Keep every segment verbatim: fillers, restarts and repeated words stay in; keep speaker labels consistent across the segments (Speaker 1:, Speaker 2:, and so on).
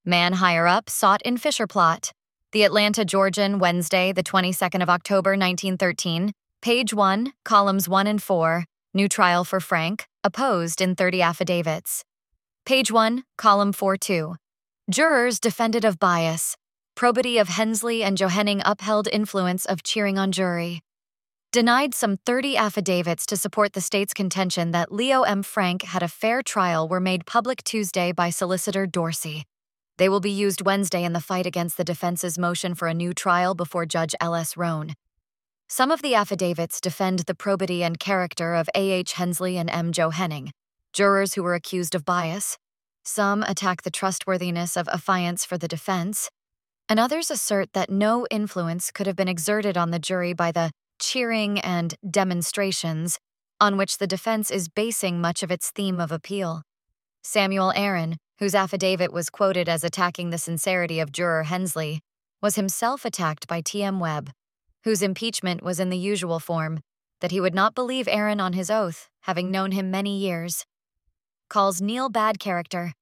Speaker 1: Man higher up sought in Fisher plot. The Atlanta Georgian, Wednesday, the twenty-second of October, nineteen thirteen. Page one, columns one and four. New trial for Frank, opposed in thirty affidavits. Page one, column four two. Jurors defended of bias. Probity of Hensley and Johanning upheld influence of cheering on jury. Denied some thirty affidavits to support the state's contention that Leo M. Frank had a fair trial were made public Tuesday by Solicitor Dorsey. They will be used Wednesday in the fight against the defense's motion for a new trial before Judge L S Roan. Some of the affidavits defend the probity and character of A H Hensley and M. Johanning, jurors who were accused of bias. Some attack the trustworthiness of affiance for the defense, and others assert that no influence could have been exerted on the jury by the cheering and demonstrations on which the defense is basing much of its theme of appeal. Samuel Aaron, whose affidavit was quoted as attacking the sincerity of juror Hensley, was himself attacked by T M Webb, whose impeachment was in the usual form, that he would not believe Aaron on his oath, having known him many years. Calls Neal bad character.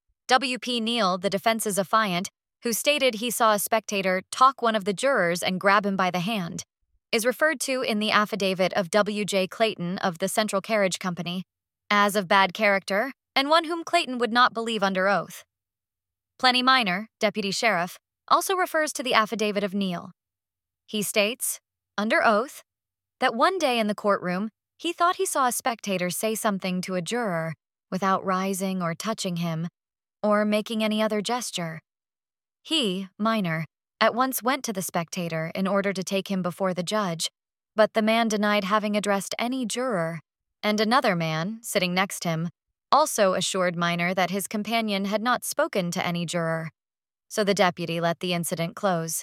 Speaker 1: W P Neal, the defense's affiant, who stated he saw a spectator talk one of the jurors and grab him by the hand, is referred to in the affidavit of W J Clayton of the Central Carriage Company as of bad character and one whom Clayton would not believe under oath. Plenty Minor, deputy sheriff, also refers to the affidavit of Neal. He states, under oath, that one day in the courtroom he thought he saw a spectator say something to a juror without rising or touching him or making any other gesture. He, Minor, at once went to the spectator in order to take him before the judge, but the man denied having addressed any juror, and another man, sitting next him, also assured Minor that his companion had not spoken to any juror, so the deputy let the incident close.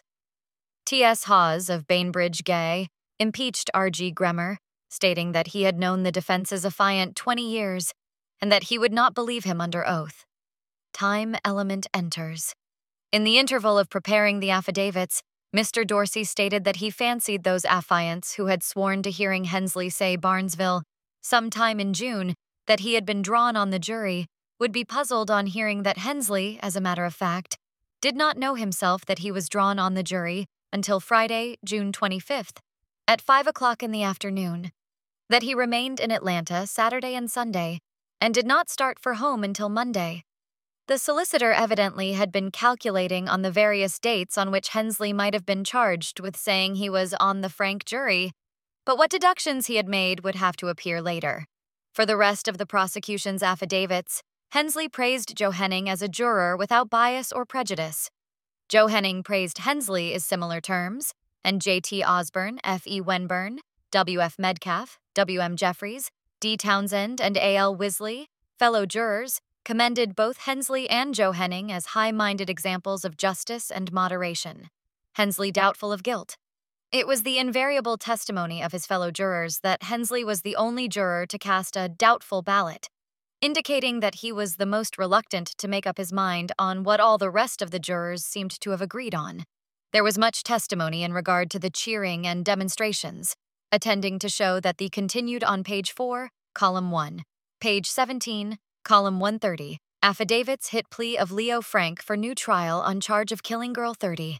Speaker 1: T S Hawes of Bainbridge Gay impeached R G Gremmer, stating that he had known the defense's affiant twenty years and that he would not believe him under oath. Time element enters. In the interval of preparing the affidavits, Mister Dorsey stated that he fancied those affiants who had sworn to hearing Hensley say Barnesville sometime in June that he had been drawn on the jury would be puzzled on hearing that Hensley, as a matter of fact, did not know himself that he was drawn on the jury until Friday, June twenty-fifth, at five o'clock in the afternoon, that he remained in Atlanta Saturday and Sunday, and did not start for home until Monday. The solicitor evidently had been calculating on the various dates on which Hensley might have been charged with saying he was on the Frank jury, but what deductions he had made would have to appear later. For the rest of the prosecution's affidavits, Hensley praised Johanning as a juror without bias or prejudice. Johanning praised Hensley in similar terms, and J T Osborne, F E Wenburn, W F Medcalf, W M Jeffries, D Townsend, and A L Wisley, fellow jurors, commended both Hensley and Johanning as high-minded examples of justice and moderation. Hensley doubtful of guilt. It was the invariable testimony of his fellow jurors that Hensley was the only juror to cast a doubtful ballot, indicating that he was the most reluctant to make up his mind on what all the rest of the jurors seemed to have agreed on. There was much testimony in regard to the cheering and demonstrations, attending to show that the continued on page four, column one, page seventeen, column one thirty, affidavits hit plea of Leo Frank for new trial on charge of killing girl thirty.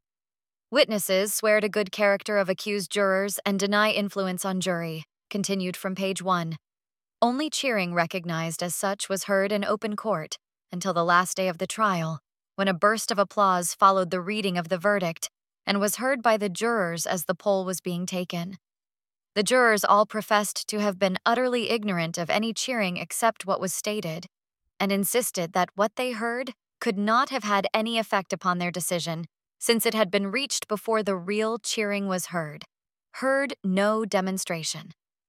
Speaker 1: Witnesses swear to good character of accused jurors and deny influence on jury, continued from page one. Only cheering recognized as such was heard in open court until the last day of the trial, when a burst of applause followed the reading of the verdict and was heard by the jurors as the poll was being taken. The jurors all professed to have been utterly ignorant of any cheering except what was stated, and insisted that what they heard could not have had any effect upon their decision, since it had been reached before the real cheering was heard. Heard no demonstration.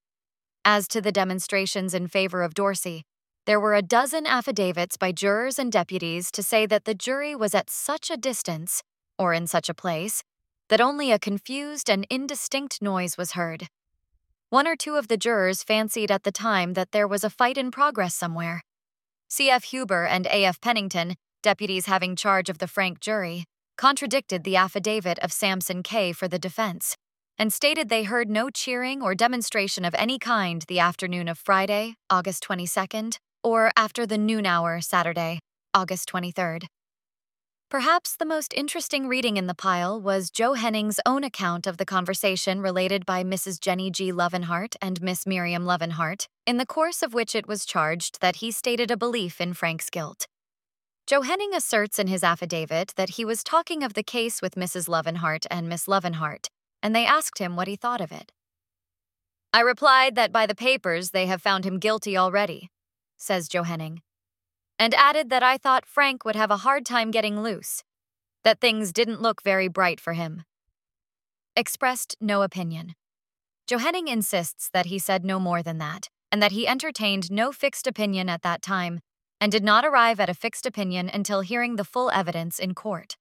Speaker 1: As to the demonstrations in favor of Dorsey, there were a dozen affidavits by jurors and deputies to say that the jury was at such a distance, or in such a place, that only a confused and indistinct noise was heard. One or two of the jurors fancied at the time that there was a fight in progress somewhere. C F Huber and A F Pennington, deputies having charge of the Frank jury, contradicted the affidavit of Samson K. for the defense, and stated they heard no cheering or demonstration of any kind the afternoon of Friday, August twenty-second, or after the noon hour Saturday, August twenty-third. Perhaps the most interesting reading in the pile was Joe Henning's own account of the conversation related by Missus Jenny G. Lovenhart and Miss Miriam Lovenhart, in the course of which it was charged that he stated a belief in Frank's guilt. Joe Henning asserts in his affidavit that he was talking of the case with Missus Lovenhart and Miss Lovenhart, and they asked him what he thought of it. "I replied that by the papers they have found him guilty already," says Joe Henning, and added that I thought Frank would have a hard time getting loose, that things didn't look very bright for him. Expressed no opinion. Joe Henning insists that he said no more than that, and that he entertained no fixed opinion at that time, and did not arrive at a fixed opinion until hearing the full evidence in court.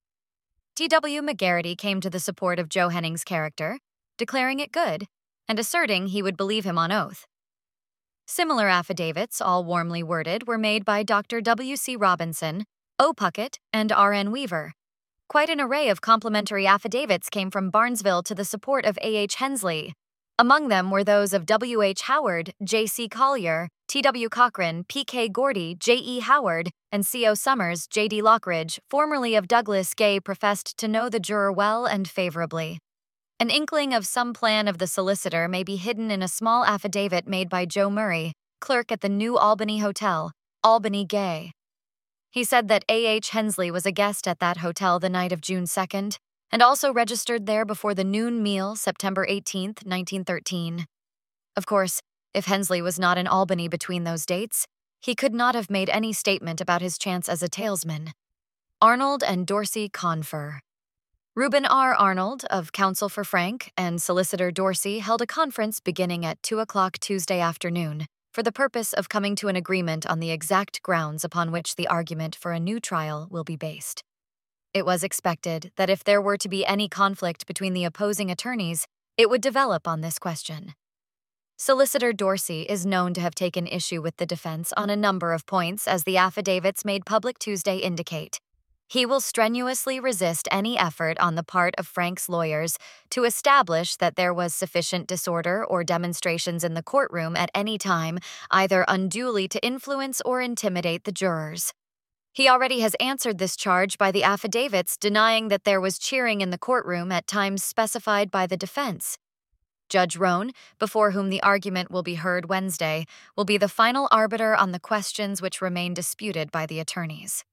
Speaker 1: T W McGarity came to the support of Joe Henning's character, declaring it good, and asserting he would believe him on oath. Similar affidavits, all warmly worded, were made by Doctor W C Robinson, O. Puckett, and R N Weaver. Quite an array of complimentary affidavits came from Barnesville to the support of A H Hensley. Among them were those of W H Howard, J C Collier, T W Cochran, P K Gordy, J E Howard, and C O Summers, J D Lockridge, formerly of Douglas. Gay professed to know the juror well and favorably. An inkling of some plan of the solicitor may be hidden in a small affidavit made by Joe Murray, clerk at the New Albany Hotel, Albany Gay. He said that A H Hensley was a guest at that hotel the night of June second, and also registered there before the noon meal September eighteenth, nineteen thirteen. Of course, if Hensley was not in Albany between those dates, he could not have made any statement about his chance as a talesman. Arnold and Dorsey confer. Reuben R. Arnold, of Counsel for Frank, and Solicitor Dorsey held a conference beginning at two o'clock Tuesday afternoon for the purpose of coming to an agreement on the exact grounds upon which the argument for a new trial will be based. It was expected that if there were to be any conflict between the opposing attorneys, it would develop on this question. Solicitor Dorsey is known to have taken issue with the defense on a number of points, as the affidavits made public Tuesday indicate. He will strenuously resist any effort on the part of Frank's lawyers to establish that there was sufficient disorder or demonstrations in the courtroom at any time, either unduly to influence or intimidate the jurors. He already has answered this charge by the affidavits denying that there was cheering in the courtroom at times specified by the defense. Judge Roan, before whom the argument will be heard Wednesday, will be the final arbiter on the questions which remain disputed by the attorneys.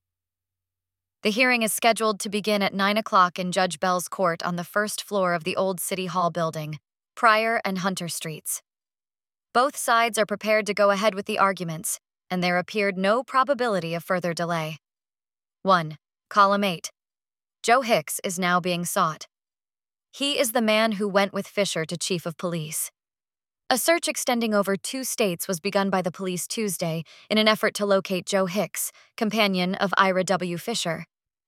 Speaker 1: The hearing is scheduled to begin at nine o'clock in Judge Bell's court on the first floor of the old City Hall building, Pryor and Hunter Streets. Both sides are prepared to go ahead with the arguments, and there appeared no probability of further delay. one. Column eight. Joe Hicks is now being sought. He is the man who went with Fisher to Chief of Police. A search extending over two states was begun by the police Tuesday in an effort to locate Joe Hicks, companion of Ira W. Fisher.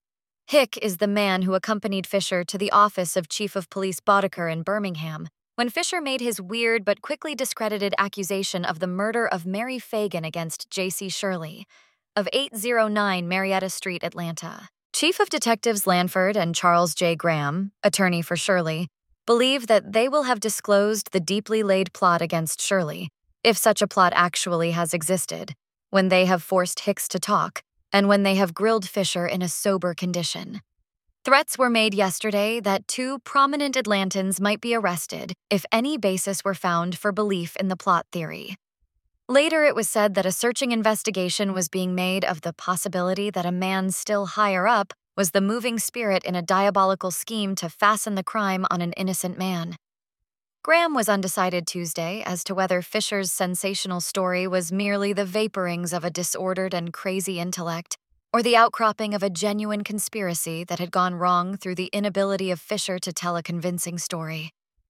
Speaker 1: Hick is the man who accompanied Fisher to the office of Chief of Police Boddicker in Birmingham when Fisher made his weird but quickly discredited accusation of the murder of Mary Fagan against J C Shirley, of eight oh nine Marietta Street, Atlanta. Chief of Detectives Lanford and Charles J. Graham, attorney for Shirley, believe that they will have disclosed the deeply laid plot against Shirley, if such a plot actually has existed, when they have forced Hicks to talk, and when they have grilled Fisher in a sober condition. Threats were made yesterday that two prominent Atlantans might be arrested if any basis were found for belief in the plot theory. Later, it was said that a searching investigation was being made of the possibility that a man still higher up was the moving spirit in a diabolical scheme to fasten the crime on an innocent man. Graham was undecided Tuesday as to whether Fisher's sensational story was merely the vaporings of a disordered and crazy intellect, or the outcropping of a genuine conspiracy that had gone wrong through the inability of Fisher to tell a convincing story.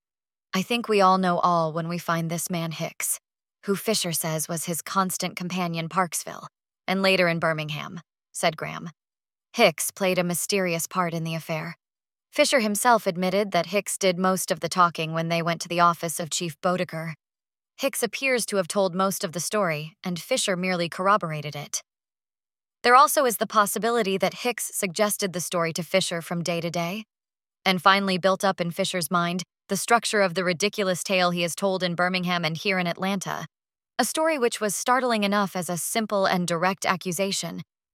Speaker 1: I think we all know all when we find this man Hicks, who Fisher says was his constant companion Parksville, and later in Birmingham, said Graham. Hicks played a mysterious part in the affair. Fisher himself admitted that Hicks did most of the talking when they went to the office of Chief Boddicker. Hicks appears to have told most of the story, and Fisher merely corroborated it. There also is the possibility that Hicks suggested the story to Fisher from day to day, and finally built up in Fisher's mind the structure of the ridiculous tale he has told in Birmingham and here in Atlanta, a story which was startling enough as a simple and direct accusation,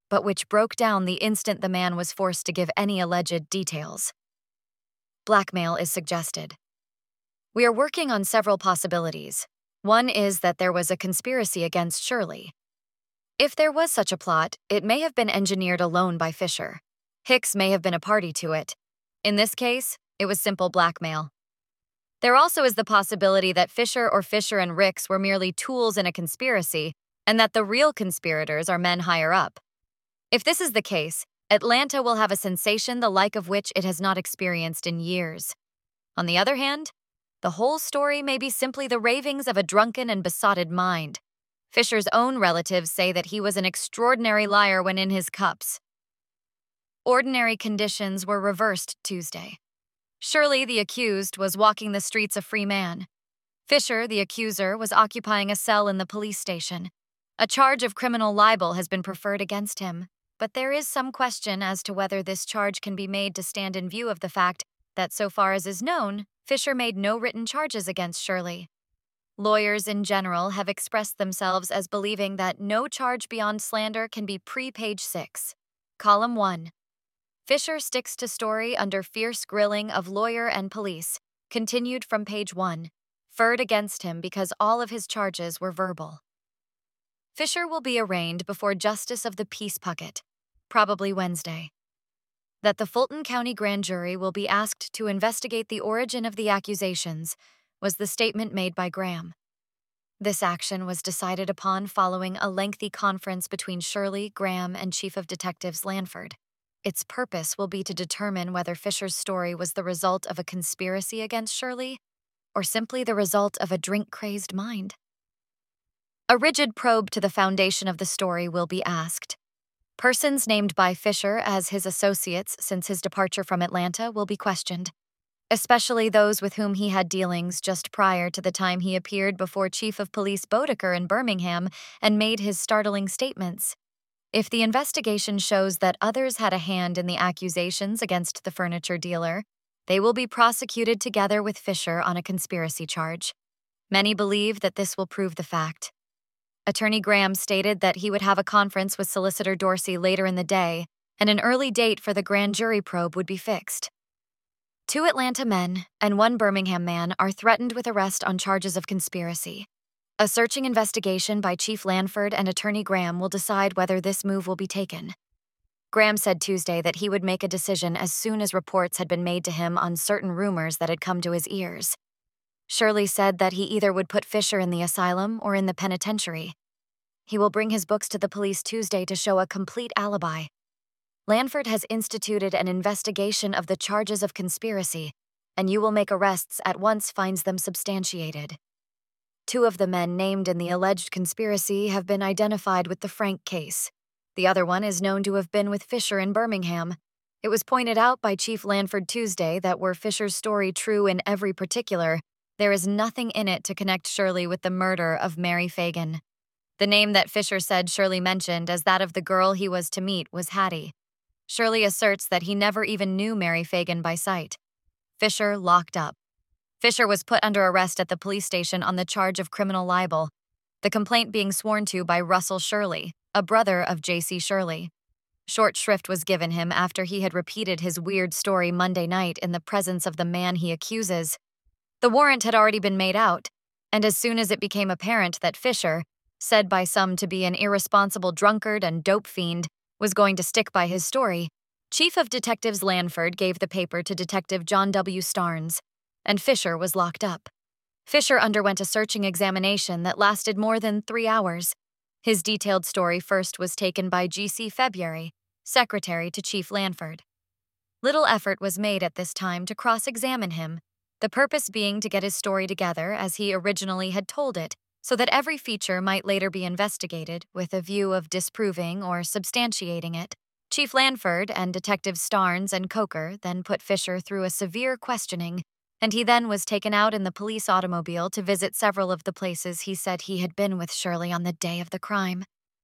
Speaker 1: but which broke down the instant the man was forced to give any alleged details. Blackmail is suggested. We are working on several possibilities. One is that there was a conspiracy against Shirley. If there was such a plot, it may have been engineered alone by Fisher. Hicks may have been a party to it. In this case, it was simple blackmail. There also is the possibility that Fisher or Fisher and Ricks were merely tools in a conspiracy, and that the real conspirators are men higher up. If this is the case, Atlanta will have a sensation the like of which it has not experienced in years. On the other hand, the whole story may be simply the ravings of a drunken and besotted mind. Fisher's own relatives say that he was an extraordinary liar when in his cups. Ordinary conditions were reversed Tuesday. Shirley, the accused, was walking the streets a free man. Fisher, the accuser, was occupying a cell in the police station. A charge of criminal libel has been preferred against him, but there is some question as to whether this charge can be made to stand in view of the fact that, so far as is known, Fisher made no written charges against Shirley. Lawyers in general have expressed themselves as believing that no charge beyond slander can be pre-page six. Column one. Fisher sticks to story under fierce grilling of lawyer and police, continued from page one, furred against him because all of his charges were verbal. Fisher will be arraigned before Justice of the Peace Puckett, probably Wednesday. That the Fulton County Grand Jury will be asked to investigate the origin of the accusations was the statement made by Graham. This action was decided upon following a lengthy conference between Shirley, Graham, and Chief of Detectives Lanford. Its purpose will be to determine whether Fisher's story was the result of a conspiracy against Shirley or simply the result of a drink-crazed mind. A rigid probe to the foundation of the story will be asked. Persons named by Fisher as his associates since his departure from Atlanta will be questioned, especially those with whom he had dealings just prior to the time he appeared before Chief of Police Bodeker in Birmingham and made his startling statements. If the investigation shows that others had a hand in the accusations against the furniture dealer, they will be prosecuted together with Fisher on a conspiracy charge. Many believe that this will prove the fact. Attorney Graham stated that he would have a conference with Solicitor Dorsey later in the day, and an early date for the grand jury probe would be fixed. Two Atlanta men and one Birmingham man are threatened with arrest on charges of conspiracy. A searching investigation by Chief Lanford and Attorney Graham will decide whether this move will be taken. Graham said Tuesday that he would make a decision as soon as reports had been made to him on certain rumors that had come to his ears. Shirley said that he either would put Fisher in the asylum or in the penitentiary. He will bring his books to the police Tuesday to show a complete alibi. Lanford has instituted an investigation of the charges of conspiracy, and you will make arrests at once finds them substantiated. Two of the men named in the alleged conspiracy have been identified with the Frank case. The other one is known to have been with Fisher in Birmingham. It was pointed out by Chief Lanford Tuesday that were Fisher's story true in every particular, there is nothing in it to connect Shirley with the murder of Mary Fagan. The name that Fisher said Shirley mentioned as that of the girl he was to meet was Hattie. Shirley asserts that he never even knew Mary Fagan by sight. Fisher locked up. Fisher was put under arrest at the police station on the charge of criminal libel, the complaint being sworn to by Russell Shirley, a brother of J C Shirley. Short shrift was given him after he had repeated his weird story Monday night in the presence of the man he accuses. The warrant had already been made out, and as soon as it became apparent that Fisher, said by some to be an irresponsible drunkard and dope fiend, was going to stick by his story, Chief of Detectives Lanford gave the paper to Detective John W. Starnes, and Fisher was locked up. Fisher underwent a searching examination that lasted more than three hours. His detailed story first was taken by G C February, secretary to Chief Lanford. Little effort was made at this time to cross-examine him, the purpose being to get his story together as he originally had told it, so that every feature might later be investigated with a view of disproving or substantiating it. Chief Lanford and Detectives Starnes and Coker then put Fisher through a severe questioning, and he then was taken out in the police automobile to visit several of the places he said he had been with Shirley on the day of the crime.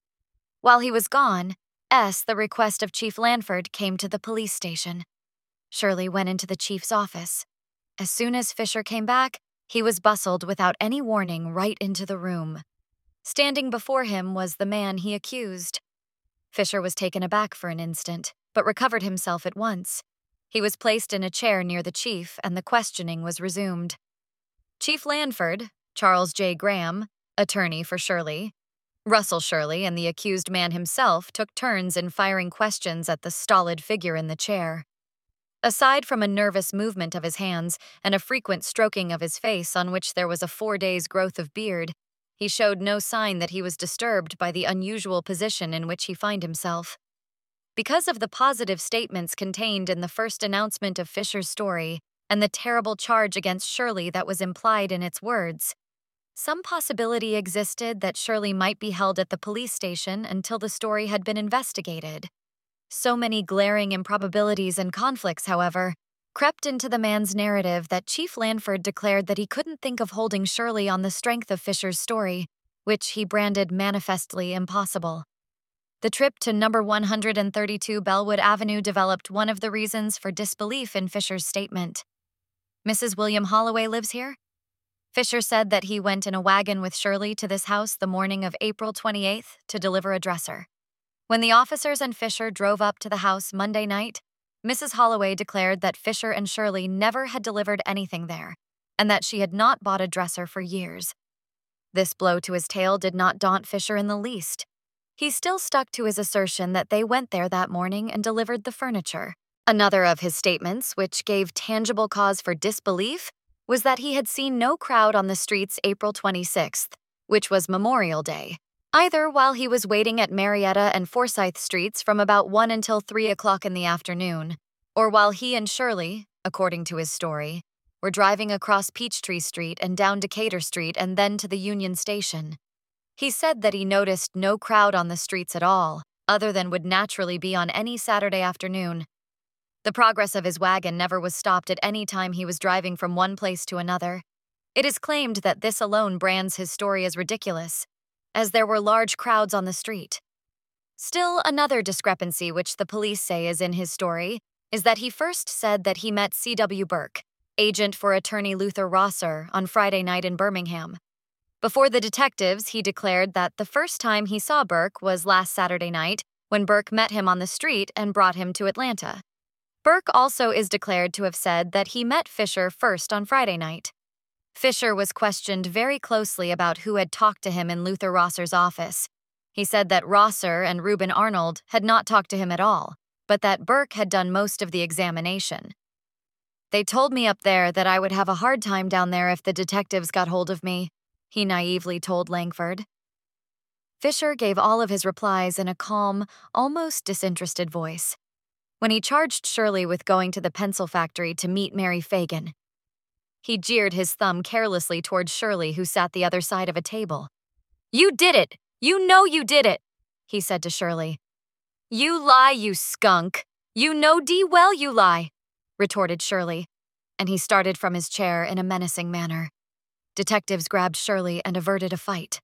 Speaker 1: While he was gone, S, the request of Chief Lanford, came to the police station. Shirley went into the chief's office. As soon as Fisher came back, he was bustled without any warning right into the room. Standing before him was the man he accused. Fisher was taken aback for an instant, but recovered himself at once. He was placed in a chair near the chief, and the questioning was resumed. Chief Lanford, Charles J. Graham, attorney for Shirley, Russell Shirley, and the accused man himself took turns in firing questions at the stolid figure in the chair. Aside from a nervous movement of his hands and a frequent stroking of his face on which there was a four days' growth of beard, he showed no sign that he was disturbed by the unusual position in which he found himself. Because of the positive statements contained in the first announcement of Fisher's story and the terrible charge against Shirley that was implied in its words, some possibility existed that Shirley might be held at the police station until the story had been investigated. So many glaring improbabilities and conflicts, however, crept into the man's narrative that Chief Lanford declared that he couldn't think of holding Shirley on the strength of Fisher's story, which he branded manifestly impossible. The trip to number one hundred thirty-two Bellwood Avenue developed one of the reasons for disbelief in Fisher's statement. Missus William Holloway lives here? Fisher said that he went in a wagon with Shirley to this house the morning of April twenty-eighth to deliver a dresser. When the officers and Fisher drove up to the house Monday night, Missus Holloway declared that Fisher and Shirley never had delivered anything there, and that she had not bought a dresser for years. This blow to his tale did not daunt Fisher in the least. He still stuck to his assertion that they went there that morning and delivered the furniture. Another of his statements, which gave tangible cause for disbelief, was that he had seen no crowd on the streets April twenty-sixth, which was Memorial Day, either while he was waiting at Marietta and Forsyth Streets from about one until three o'clock in the afternoon, or while he and Shirley, according to his story, were driving across Peachtree Street and down Decatur Street and then to the Union Station. He said that he noticed no crowd on the streets at all, other than would naturally be on any Saturday afternoon. The progress of his wagon never was stopped at any time he was driving from one place to another. It is claimed that this alone brands his story as ridiculous, as there were large crowds on the street. Still, another discrepancy which the police say is in his story is that he first said that he met C W Burke, agent for attorney Luther Rosser, on Friday night in Birmingham. Before the detectives, he declared that the first time he saw Burke was last Saturday night when Burke met him on the street and brought him to Atlanta. Burke also is declared to have said that he met Fisher first on Friday night. Fisher was questioned very closely about who had talked to him in Luther Rosser's office. He said that Rosser and Reuben Arnold had not talked to him at all, but that Burke had done most of the examination. "They told me up there that I would have a hard time down there if the detectives got hold of me," he naively told Langford. Fisher gave all of his replies in a calm, almost disinterested voice. When he charged Shirley with going to the pencil factory to meet Mary Fagan, he jeered his thumb carelessly toward Shirley, who sat the other side of a table. "You did it! You know you did it!" he said to Shirley. "You lie, you skunk! You know dee well you lie!" retorted Shirley, and he started from his chair in a menacing manner. Detectives grabbed Shirley and averted a fight.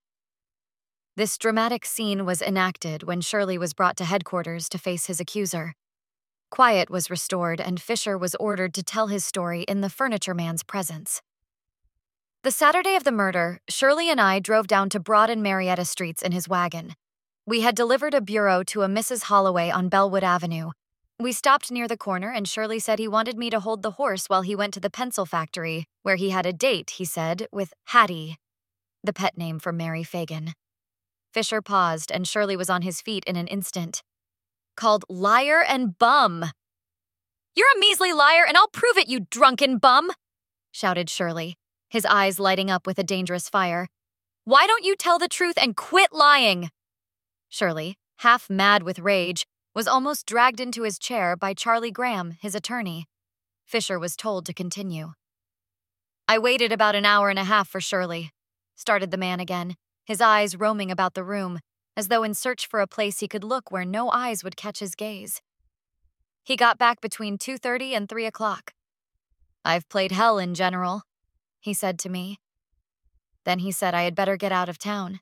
Speaker 1: This dramatic scene was enacted when Shirley was brought to headquarters to face his accuser. Quiet was restored, and Fisher was ordered to tell his story in the furniture man's presence. The Saturday of the murder, Shirley and I drove down to Broad and Marietta Streets in his wagon. We had delivered a bureau to a Missus Holloway on Bellwood Avenue. We stopped near the corner, and Shirley said he wanted me to hold the horse while he went to the pencil factory, where he had a date, he said, with Hattie, the pet name for Mary Fagan. Fisher paused, and Shirley was on his feet in an instant. "Called liar and bum." "You're a measly liar, and I'll prove it, you drunken bum!" shouted Shirley, his eyes lighting up with a dangerous fire. "Why don't you tell the truth and quit lying?" Shirley, half mad with rage, was almost dragged into his chair by Charlie Graham, his attorney. Fisher was told to continue. "I waited about an hour and a half for Shirley," started the man again, his eyes roaming about the room, as though in search for a place he could look where no eyes would catch his gaze. "He got back between two thirty and three o'clock. I've played hell in general," he said to me. Then he said I had better get out of town.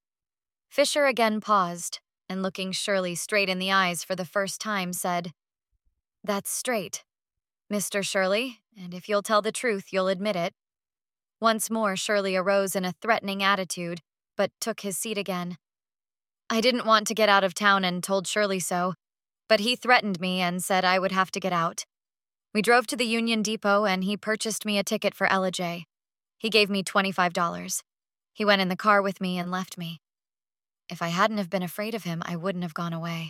Speaker 1: Fisher again paused, and looking Shirley straight in the eyes for the first time said, "That's straight, Mister Shirley, and if you'll tell the truth, you'll admit it." Once more Shirley arose in a threatening attitude, but took his seat again. I didn't want to get out of town and told Shirley so, but he threatened me and said I would have to get out. We drove to the Union Depot and he purchased me a ticket for L J. He gave me twenty-five dollars. He went in the car with me and left me. If I hadn't have been afraid of him, I wouldn't have gone away.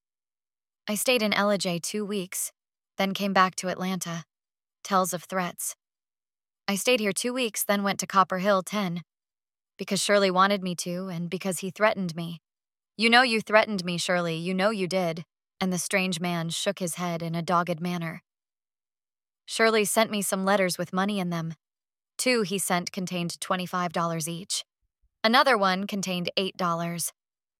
Speaker 1: I stayed in L J two weeks, then came back to Atlanta. Tells of threats. I stayed here two weeks, then went to Copper Hill ten. Because Shirley wanted me to, and because he threatened me. You know you threatened me, Shirley, you know you did. And the strange man shook his head in a dogged manner. Shirley sent me some letters with money in them. Two he sent contained twenty-five dollars each. Another one contained eight dollars.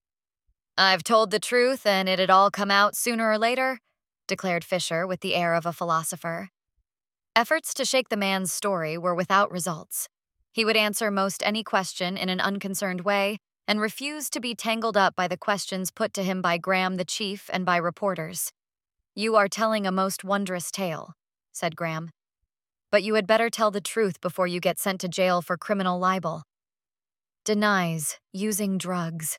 Speaker 1: I've told the truth and it'd all come out sooner or later, declared Fisher with the air of a philosopher. Efforts to shake the man's story were without results. He would answer most any question in an unconcerned way and refused to be tangled up by the questions put to him by Graham the chief and by reporters. You are telling a most wondrous tale, said Graham. But you had better tell the truth before you get sent to jail for criminal libel. Denies using drugs.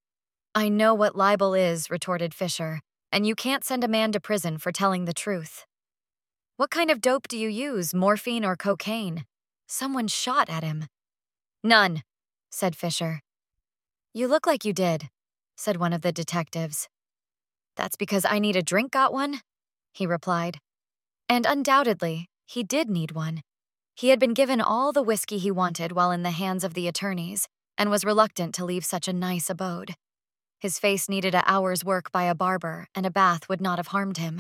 Speaker 1: I know what libel is, retorted Fisher, and you can't send a man to prison for telling the truth. What kind of dope do you use, morphine or cocaine? Someone shot at him. None, said Fisher. You look like you did, said one of the detectives. That's because I need a drink, got one? He replied. And undoubtedly, he did need one. He had been given all the whiskey he wanted while in the hands of the attorneys, and was reluctant to leave such a nice abode. His face needed an hour's work by a barber, and a bath would not have harmed him.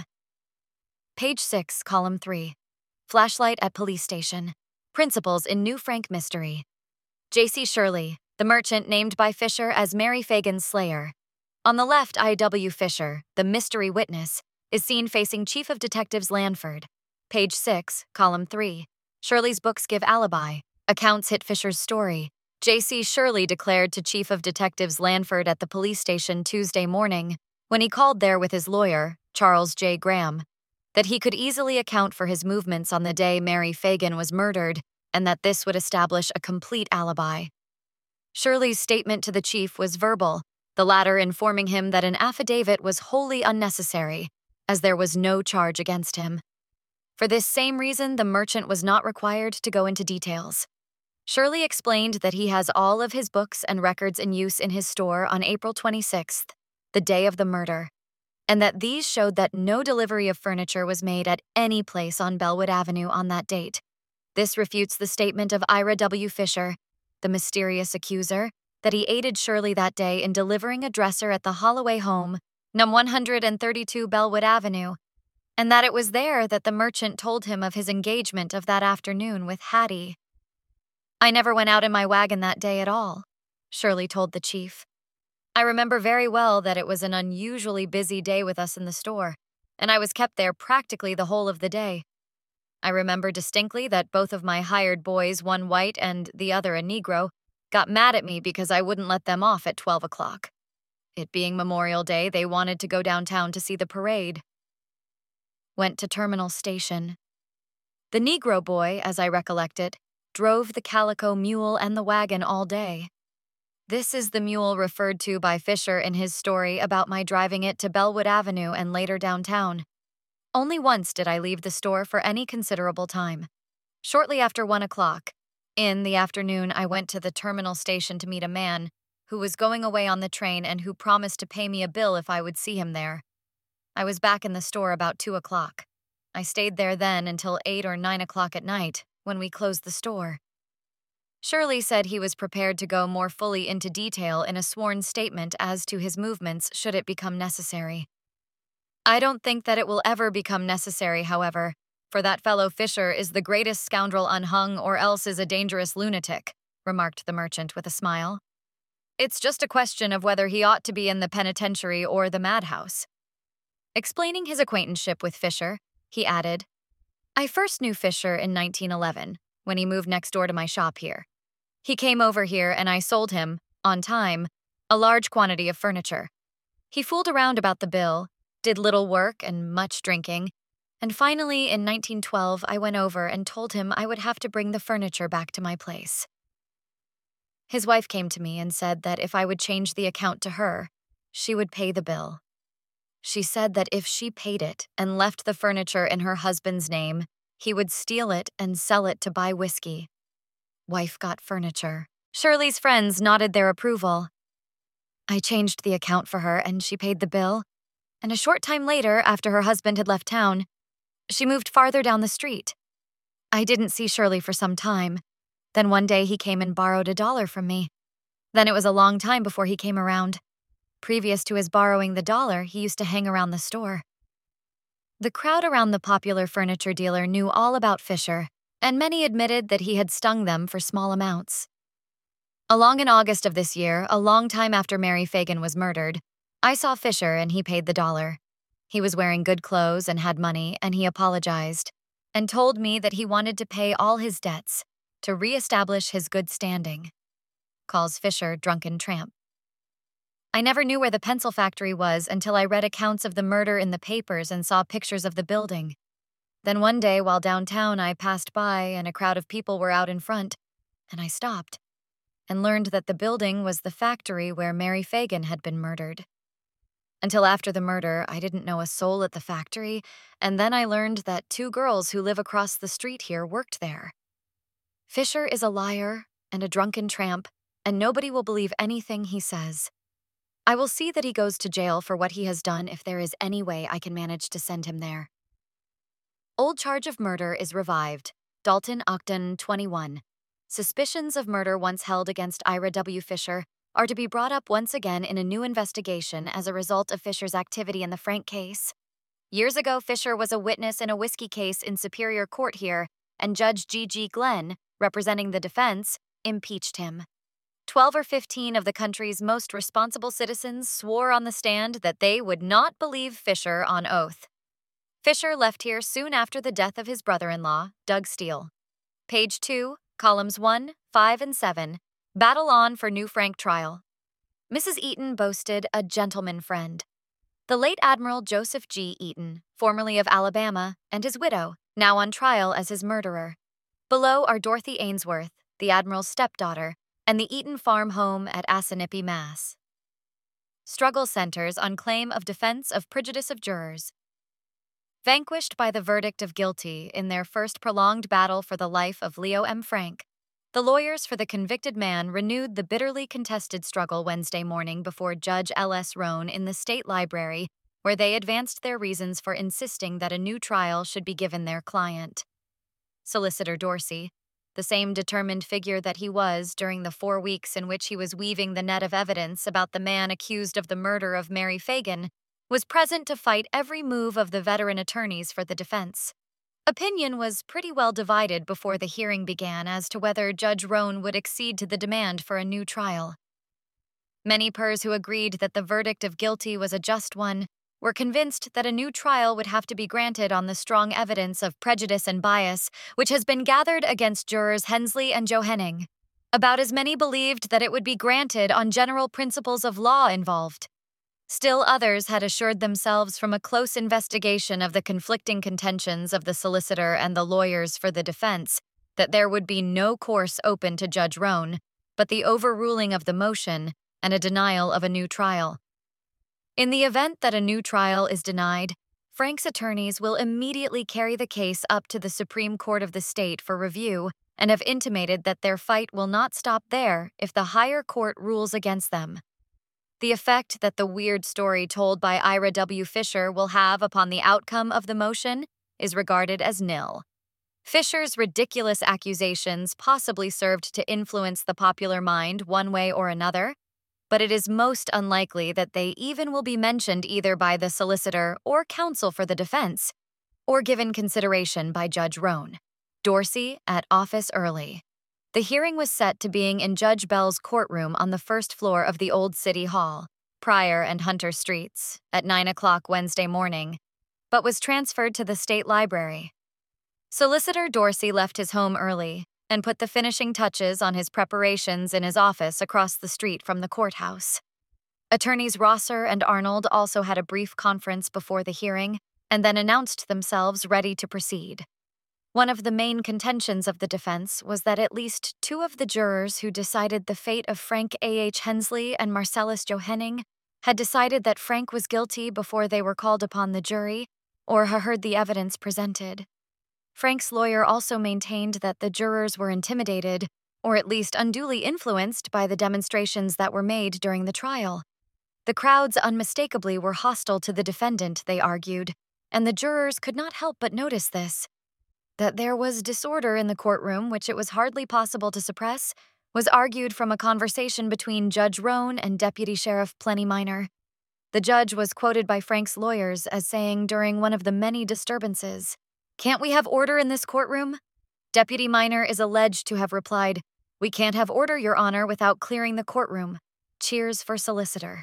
Speaker 1: Page six, column three. Flashlight at police station. Principals in New Frank mystery. J C Shirley, the merchant named by Fisher as Mary Fagan's slayer. On the left, I W Fisher, the mystery witness, is seen facing Chief of Detectives Lanford. Page six, column three. Shirley's books give alibi. Accounts hit Fisher's story. J C Shirley declared to Chief of Detectives Lanford at the police station Tuesday morning, when he called there with his lawyer, Charles J. Graham, that he could easily account for his movements on the day Mary Fagan was murdered, and that this would establish a complete alibi. Shirley's statement to the chief was verbal, the latter informing him that an affidavit was wholly unnecessary, as there was no charge against him. For this same reason, the merchant was not required to go into details. Shirley explained that he has all of his books and records in use in his store on April twenty-sixth, the day of the murder, and that these showed that no delivery of furniture was made at any place on Bellwood Avenue on that date. This refutes the statement of Ira W. Fisher, the mysterious accuser, that he aided Shirley that day in delivering a dresser at the Holloway home, number one hundred thirty-two Bellwood Avenue, and that it was there that the merchant told him of his engagement of that afternoon with Hattie. I never went out in my wagon that day at all, Shirley told the chief. I remember very well that it was an unusually busy day with us in the store, and I was kept there practically the whole of the day. I remember distinctly that both of my hired boys, one white and the other a Negro, got mad at me because I wouldn't let them off at twelve o'clock. It being Memorial Day, they wanted to go downtown to see the parade. Went to Terminal Station. The Negro boy, as I recollect it, drove the calico mule and the wagon all day. This is the mule referred to by Fisher in his story about my driving it to Bellwood Avenue and later downtown. Only once did I leave the store for any considerable time. Shortly after one o'clock, in the afternoon, I went to the terminal station to meet a man who was going away on the train and who promised to pay me a bill if I would see him there. I was back in the store about two o'clock. I stayed there then until eight or nine o'clock at night, when we closed the store. Shirley said he was prepared to go more fully into detail in a sworn statement as to his movements should it become necessary. I don't think that it will ever become necessary, however, for that fellow Fisher is the greatest scoundrel unhung or else is a dangerous lunatic, remarked the merchant with a smile. It's just a question of whether he ought to be in the penitentiary or the madhouse. Explaining his acquaintanceship with Fisher, he added, I first knew Fisher in nineteen eleven, when he moved next door to my shop here. He came over here and I sold him, on time, a large quantity of furniture. He fooled around about the bill, did little work and much drinking, and finally in nineteen twelve I went over and told him I would have to bring the furniture back to my place. His wife came to me and said that if I would change the account to her, she would pay the bill. She said that if she paid it and left the furniture in her husband's name, he would steal it and sell it to buy whiskey. Wife got furniture. Shirley's friends nodded their approval. I changed the account for her and she paid the bill, and a short time later, after her husband had left town, she moved farther down the street. I didn't see Shirley for some time. Then one day he came and borrowed a dollar from me. Then it was a long time before he came around. Previous to his borrowing the dollar, he used to hang around the store. The crowd around the popular furniture dealer knew all about Fisher, and many admitted that he had stung them for small amounts. Along in August of this year, a long time after Mary Fagan was murdered, I saw Fisher and he paid the dollar. He was wearing good clothes and had money, and he apologized and told me that he wanted to pay all his debts to reestablish his good standing. Calls Fisher drunken tramp. I never knew where the pencil factory was until I read accounts of the murder in the papers and saw pictures of the building. Then one day while downtown I passed by and a crowd of people were out in front, and I stopped and learned that the building was the factory where Mary Fagan had been murdered. Until after the murder, I didn't know a soul at the factory, and then I learned that two girls who live across the street here worked there. Fisher is a liar and a drunken tramp, and nobody will believe anything he says. I will see that he goes to jail for what he has done if there is any way I can manage to send him there. Old charge of murder is revived. Dalton Ogden, twenty-one. Suspicions of murder once held against Ira W. Fisher are to be brought up once again in a new investigation as a result of Fisher's activity in the Frank case. Years ago, Fisher was a witness in a whiskey case in Superior Court here, and Judge G G. Glenn, representing the defense, impeached him. Twelve or fifteen of the country's most responsible citizens swore on the stand that they would not believe Fisher on oath. Fisher left here soon after the death of his brother-in-law, Doug Steele. Page two, columns one, five, and seven, battle on for new Frank trial. Missus Eaton boasted a gentleman friend. The late Admiral Joseph G. Eaton, formerly of Alabama, and his widow, now on trial as his murderer. Below are Dorothy Ainsworth, the Admiral's stepdaughter, and the Eaton farm home at Assinippi, Mass. Struggle centers on claim of defense of prejudice of jurors. Vanquished by the verdict of guilty in their first prolonged battle for the life of Leo M. Frank, the lawyers for the convicted man renewed the bitterly contested struggle Wednesday morning before Judge L S. Roan in the State Library, where they advanced their reasons for insisting that a new trial should be given their client. Solicitor Dorsey, the same determined figure that he was during the four weeks in which he was weaving the net of evidence about the man accused of the murder of Mary Fagan, was present to fight every move of the veteran attorneys for the defense. Opinion was pretty well divided before the hearing began as to whether Judge Roan would accede to the demand for a new trial. Many P E Rs who agreed that the verdict of guilty was a just one were convinced that a new trial would have to be granted on the strong evidence of prejudice and bias which has been gathered against jurors Hensley and Johanning. About as many believed that it would be granted on general principles of law involved. Still others had assured themselves from a close investigation of the conflicting contentions of the solicitor and the lawyers for the defense that there would be no course open to Judge Roan but the overruling of the motion and a denial of a new trial. In the event that a new trial is denied, Frank's attorneys will immediately carry the case up to the Supreme Court of the state for review and have intimated that their fight will not stop there if the higher court rules against them. The effect that the weird story told by Ira W. Fisher will have upon the outcome of the motion is regarded as nil. Fisher's ridiculous accusations possibly served to influence the popular mind one way or another, but it is most unlikely that they even will be mentioned either by the solicitor or counsel for the defense, or given consideration by Judge Roan. Dorsey at office early. The hearing was set to being in Judge Bell's courtroom on the first floor of the old City Hall, Pryor and Hunter Streets, at nine o'clock Wednesday morning, but was transferred to the State Library. Solicitor Dorsey left his home early and put the finishing touches on his preparations in his office across the street from the courthouse. Attorneys Rosser and Arnold also had a brief conference before the hearing and then announced themselves ready to proceed. One of the main contentions of the defense was that at least two of the jurors who decided the fate of Frank A H Hensley and Marcellus Johenning had decided that Frank was guilty before they were called upon the jury or heard the evidence presented. Frank's lawyer also maintained that the jurors were intimidated, or at least unduly influenced by the demonstrations that were made during the trial. The crowds unmistakably were hostile to the defendant, they argued, and the jurors could not help but notice this. That there was disorder in the courtroom which it was hardly possible to suppress was argued from a conversation between Judge Roan and Deputy Sheriff Plenty Minor. The judge was quoted by Frank's lawyers as saying during one of the many disturbances, "Can't we have order in this courtroom?" Deputy Minor is alleged to have replied, "We can't have order, Your Honor, without clearing the courtroom. Cheers for Solicitor."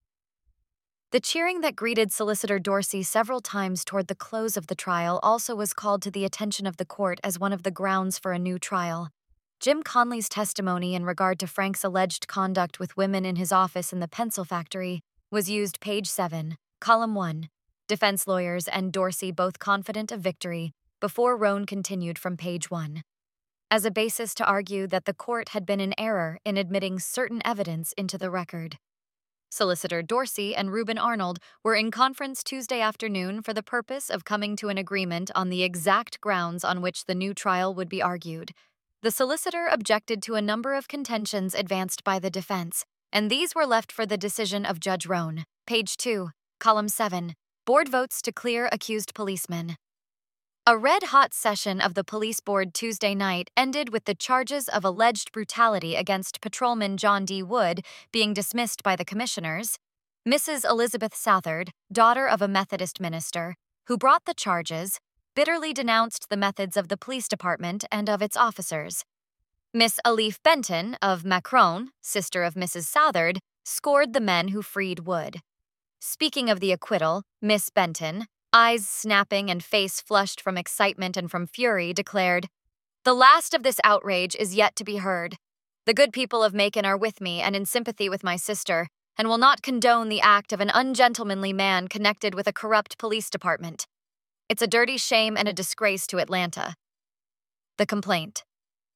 Speaker 1: The cheering that greeted Solicitor Dorsey several times toward the close of the trial also was called to the attention of the court as one of the grounds for a new trial. Jim Conley's testimony in regard to Frank's alleged conduct with women in his office in the pencil factory was used page seven, column one. Defense lawyers and Dorsey both confident of victory, before Roan continued from page one. As a basis to argue that the court had been in error in admitting certain evidence into the record. Solicitor Dorsey and Reuben Arnold were in conference Tuesday afternoon for the purpose of coming to an agreement on the exact grounds on which the new trial would be argued. The solicitor objected to a number of contentions advanced by the defense, and these were left for the decision of Judge Roan. Page two, column seven. Board votes to clear accused policemen. A red-hot session of the police board Tuesday night ended with the charges of alleged brutality against Patrolman John D. Wood being dismissed by the commissioners. Missus Elizabeth Southard, daughter of a Methodist minister, who brought the charges, bitterly denounced the methods of the police department and of its officers. Miss Alif Benton of Macron, sister of Missus Southard, scored the men who freed Wood. Speaking of the acquittal, Miss Benton, eyes snapping and face flushed from excitement and from fury, declared, "The last of this outrage is yet to be heard. The good people of Macon are with me and in sympathy with my sister, and will not condone the act of an ungentlemanly man connected with a corrupt police department. It's a dirty shame and a disgrace to Atlanta." The complaint.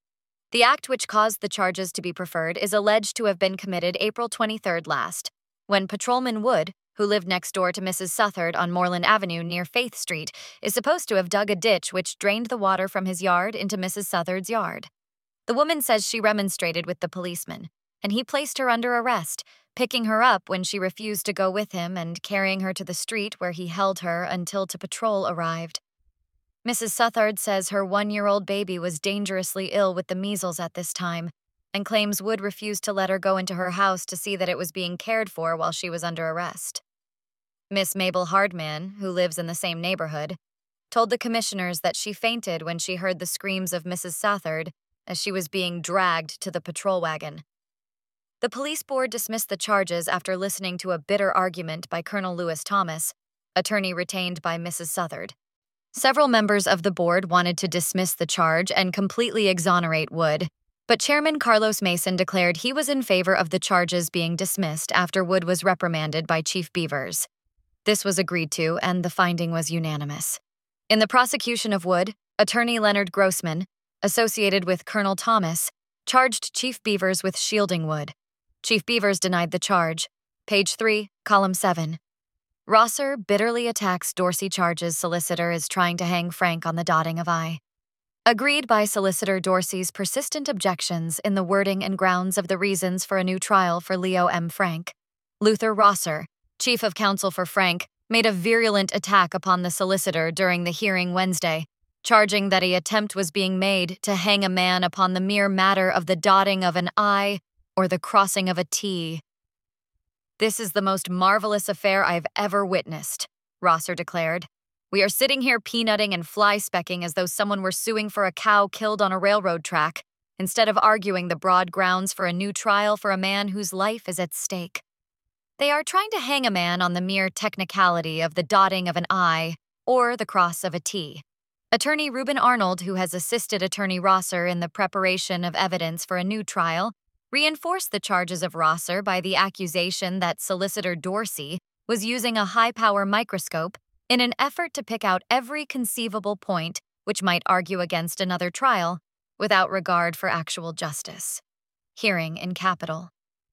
Speaker 1: The act which caused the charges to be preferred is alleged to have been committed April twenty-third last, when Patrolman Wood, who lived next door to Missus Southard on Moreland Avenue near Faith Street, is supposed to have dug a ditch which drained the water from his yard into Missus Southard's yard. The woman says she remonstrated with the policeman, and he placed her under arrest, picking her up when she refused to go with him and carrying her to the street where he held her until to patrol arrived. Missus Southard says her one-year-old baby was dangerously ill with the measles at this time, and claims Wood refused to let her go into her house to see that it was being cared for while she was under arrest. Miss Mabel Hardman, who lives in the same neighborhood, told the commissioners that she fainted when she heard the screams of Missus Southard as she was being dragged to the patrol wagon. The police board dismissed the charges after listening to a bitter argument by Colonel Lewis Thomas, attorney retained by Missus Southard. Several members of the board wanted to dismiss the charge and completely exonerate Wood, but Chairman Carlos Mason declared he was in favor of the charges being dismissed after Wood was reprimanded by Chief Beavers. This was agreed to, and the finding was unanimous. In the prosecution of Wood, attorney Leonard Grossman, associated with Colonel Thomas, charged Chief Beavers with shielding Wood. Chief Beavers denied the charge. Page three, column seven. Rosser bitterly attacks Dorsey charges solicitor is trying to hang Frank on the dotting of I. Agreed by Solicitor Dorsey's persistent objections in the wording and grounds of the reasons for a new trial for Leo M. Frank. Luther Rosser, chief of counsel for Frank, made a virulent attack upon the solicitor during the hearing Wednesday, charging that an attempt was being made to hang a man upon the mere matter of the dotting of an I or the crossing of a T. "This is the most marvelous affair I've ever witnessed," Rosser declared. "We are sitting here peanutting and fly-specking as though someone were suing for a cow killed on a railroad track, instead of arguing the broad grounds for a new trial for a man whose life is at stake. They are trying to hang a man on the mere technicality of the dotting of an I or the cross of a T." Attorney Reuben Arnold, who has assisted Attorney Rosser in the preparation of evidence for a new trial, reinforced the charges of Rosser by the accusation that Solicitor Dorsey was using a high-power microscope in an effort to pick out every conceivable point which might argue against another trial, without regard for actual justice. Hearing in Capitol.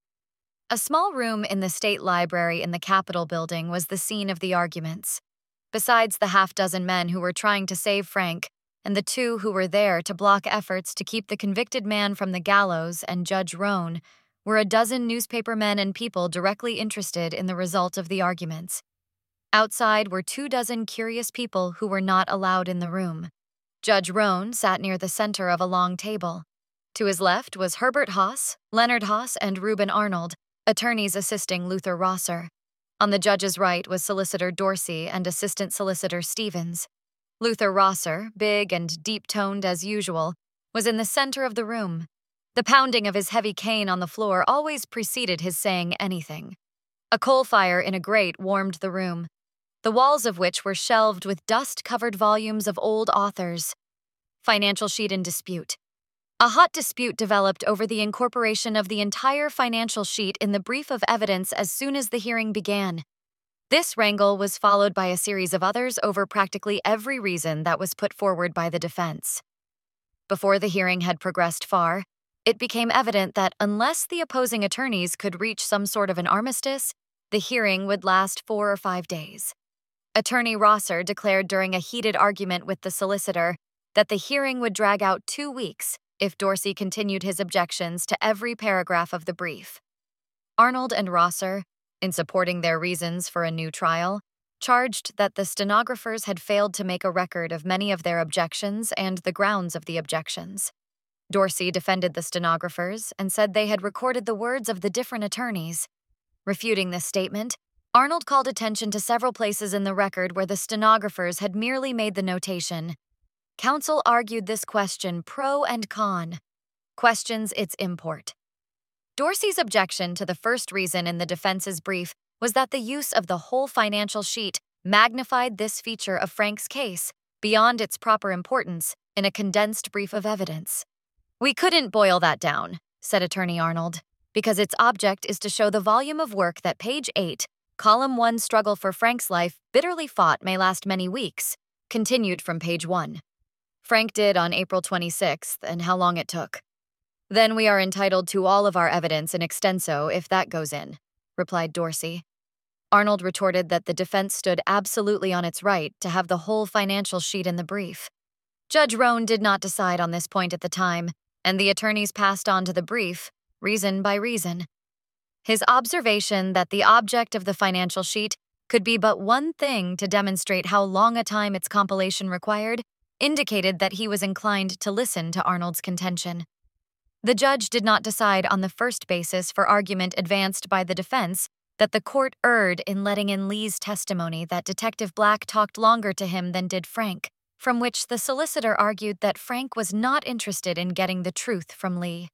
Speaker 1: A small room in the State Library in the Capitol building was the scene of the arguments. Besides the half-dozen men who were trying to save Frank, and the two who were there to block efforts to keep the convicted man from the gallows and Judge Roan, were a dozen newspapermen and people directly interested in the result of the arguments. Outside were two dozen curious people who were not allowed in the room. Judge Roan sat near the center of a long table. To his left was Herbert Haas, Leonard Haas, and Reuben Arnold, attorneys assisting Luther Rosser. On the judge's right was Solicitor Dorsey and Assistant Solicitor Stevens. Luther Rosser, big and deep-toned as usual, was in the center of the room. The pounding of his heavy cane on the floor always preceded his saying anything. A coal fire in a grate warmed the room, the walls of which were shelved with dust-covered volumes of old authors. Financial sheet in dispute. A hot dispute developed over the incorporation of the entire financial sheet in the brief of evidence as soon as the hearing began. This wrangle was followed by a series of others over practically every reason that was put forward by the defense. Before the hearing had progressed far, it became evident that unless the opposing attorneys could reach some sort of an armistice, the hearing would last four or five days. Attorney Rosser declared during a heated argument with the solicitor that the hearing would drag out two weeks if Dorsey continued his objections to every paragraph of the brief. Arnold and Rosser, in supporting their reasons for a new trial, charged that the stenographers had failed to make a record of many of their objections and the grounds of the objections. Dorsey defended the stenographers and said they had recorded the words of the different attorneys. Refuting this statement, Arnold called attention to several places in the record where the stenographers had merely made the notation. Counsel argued this question pro and con, questions its import. Dorsey's objection to the first reason in the defense's brief was that the use of the whole financial sheet magnified this feature of Frank's case beyond its proper importance in a condensed brief of evidence. "We couldn't boil that down," said Attorney Arnold, "because its object is to show the volume of work that page eight, column one struggle for Frank's life bitterly fought may last many weeks, continued from page one. Frank did on April twenty-sixth, and how long it took. Then we are entitled to all of our evidence in extenso if that goes in," replied Dorsey. Arnold retorted that the defense stood absolutely on its right to have the whole financial sheet in the brief. Judge Roan did not decide on this point at the time, and the attorneys passed on to the brief, reason by reason. His observation that the object of the financial sheet could be but one thing to demonstrate how long a time its compilation required indicated that he was inclined to listen to Arnold's contention. The judge did not decide on the first basis for argument advanced by the defense that the court erred in letting in Lee's testimony that Detective Black talked longer to him than did Frank, from which the solicitor argued that Frank was not interested in getting the truth from Lee.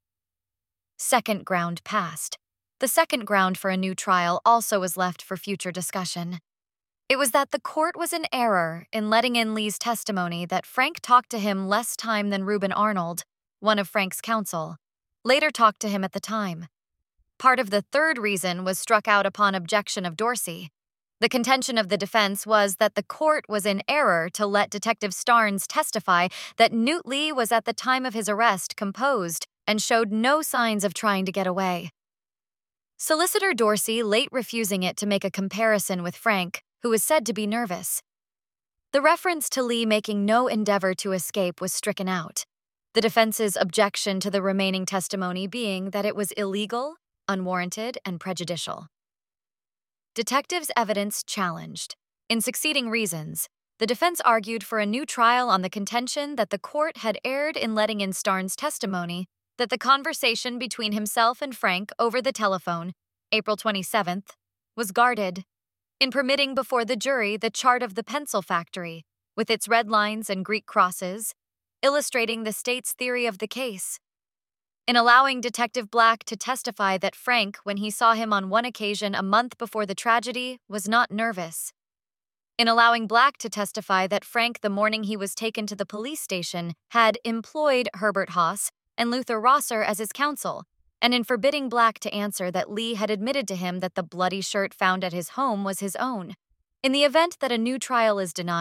Speaker 1: Second ground passed. The second ground for a new trial also was left for future discussion. It was that the court was in error in letting in Lee's testimony that Frank talked to him less time than Reuben Arnold, one of Frank's counsel, later talked to him at the time. Part of the third reason was struck out upon objection of Dorsey. The contention of the defense was that the court was in error to let Detective Starnes testify that Newt Lee was at the time of his arrest composed and showed no signs of trying to get away. Solicitor Dorsey late refusing it to make a comparison with Frank, who was said to be nervous. The reference to Lee making no endeavor to escape was stricken out, the defense's objection to the remaining testimony being that it was illegal, unwarranted, and prejudicial. Detectives' evidence challenged. In succeeding reasons, the defense argued for a new trial on the contention that the court had erred in letting in Starnes' testimony that the conversation between himself and Frank over the telephone, April twenty-seventh, was guarded, in permitting before the jury the chart of the pencil factory, with its red lines and Greek crosses, illustrating the state's theory of the case. In allowing Detective Black to testify that Frank, when he saw him on one occasion a month before the tragedy, was not nervous. In allowing Black to testify that Frank, the morning he was taken to the police station, had employed Herbert Haas and Luther Rosser as his counsel, and in forbidding Black to answer that Lee had admitted to him that the bloody shirt found at his home was his own. In the event that a new trial is denied,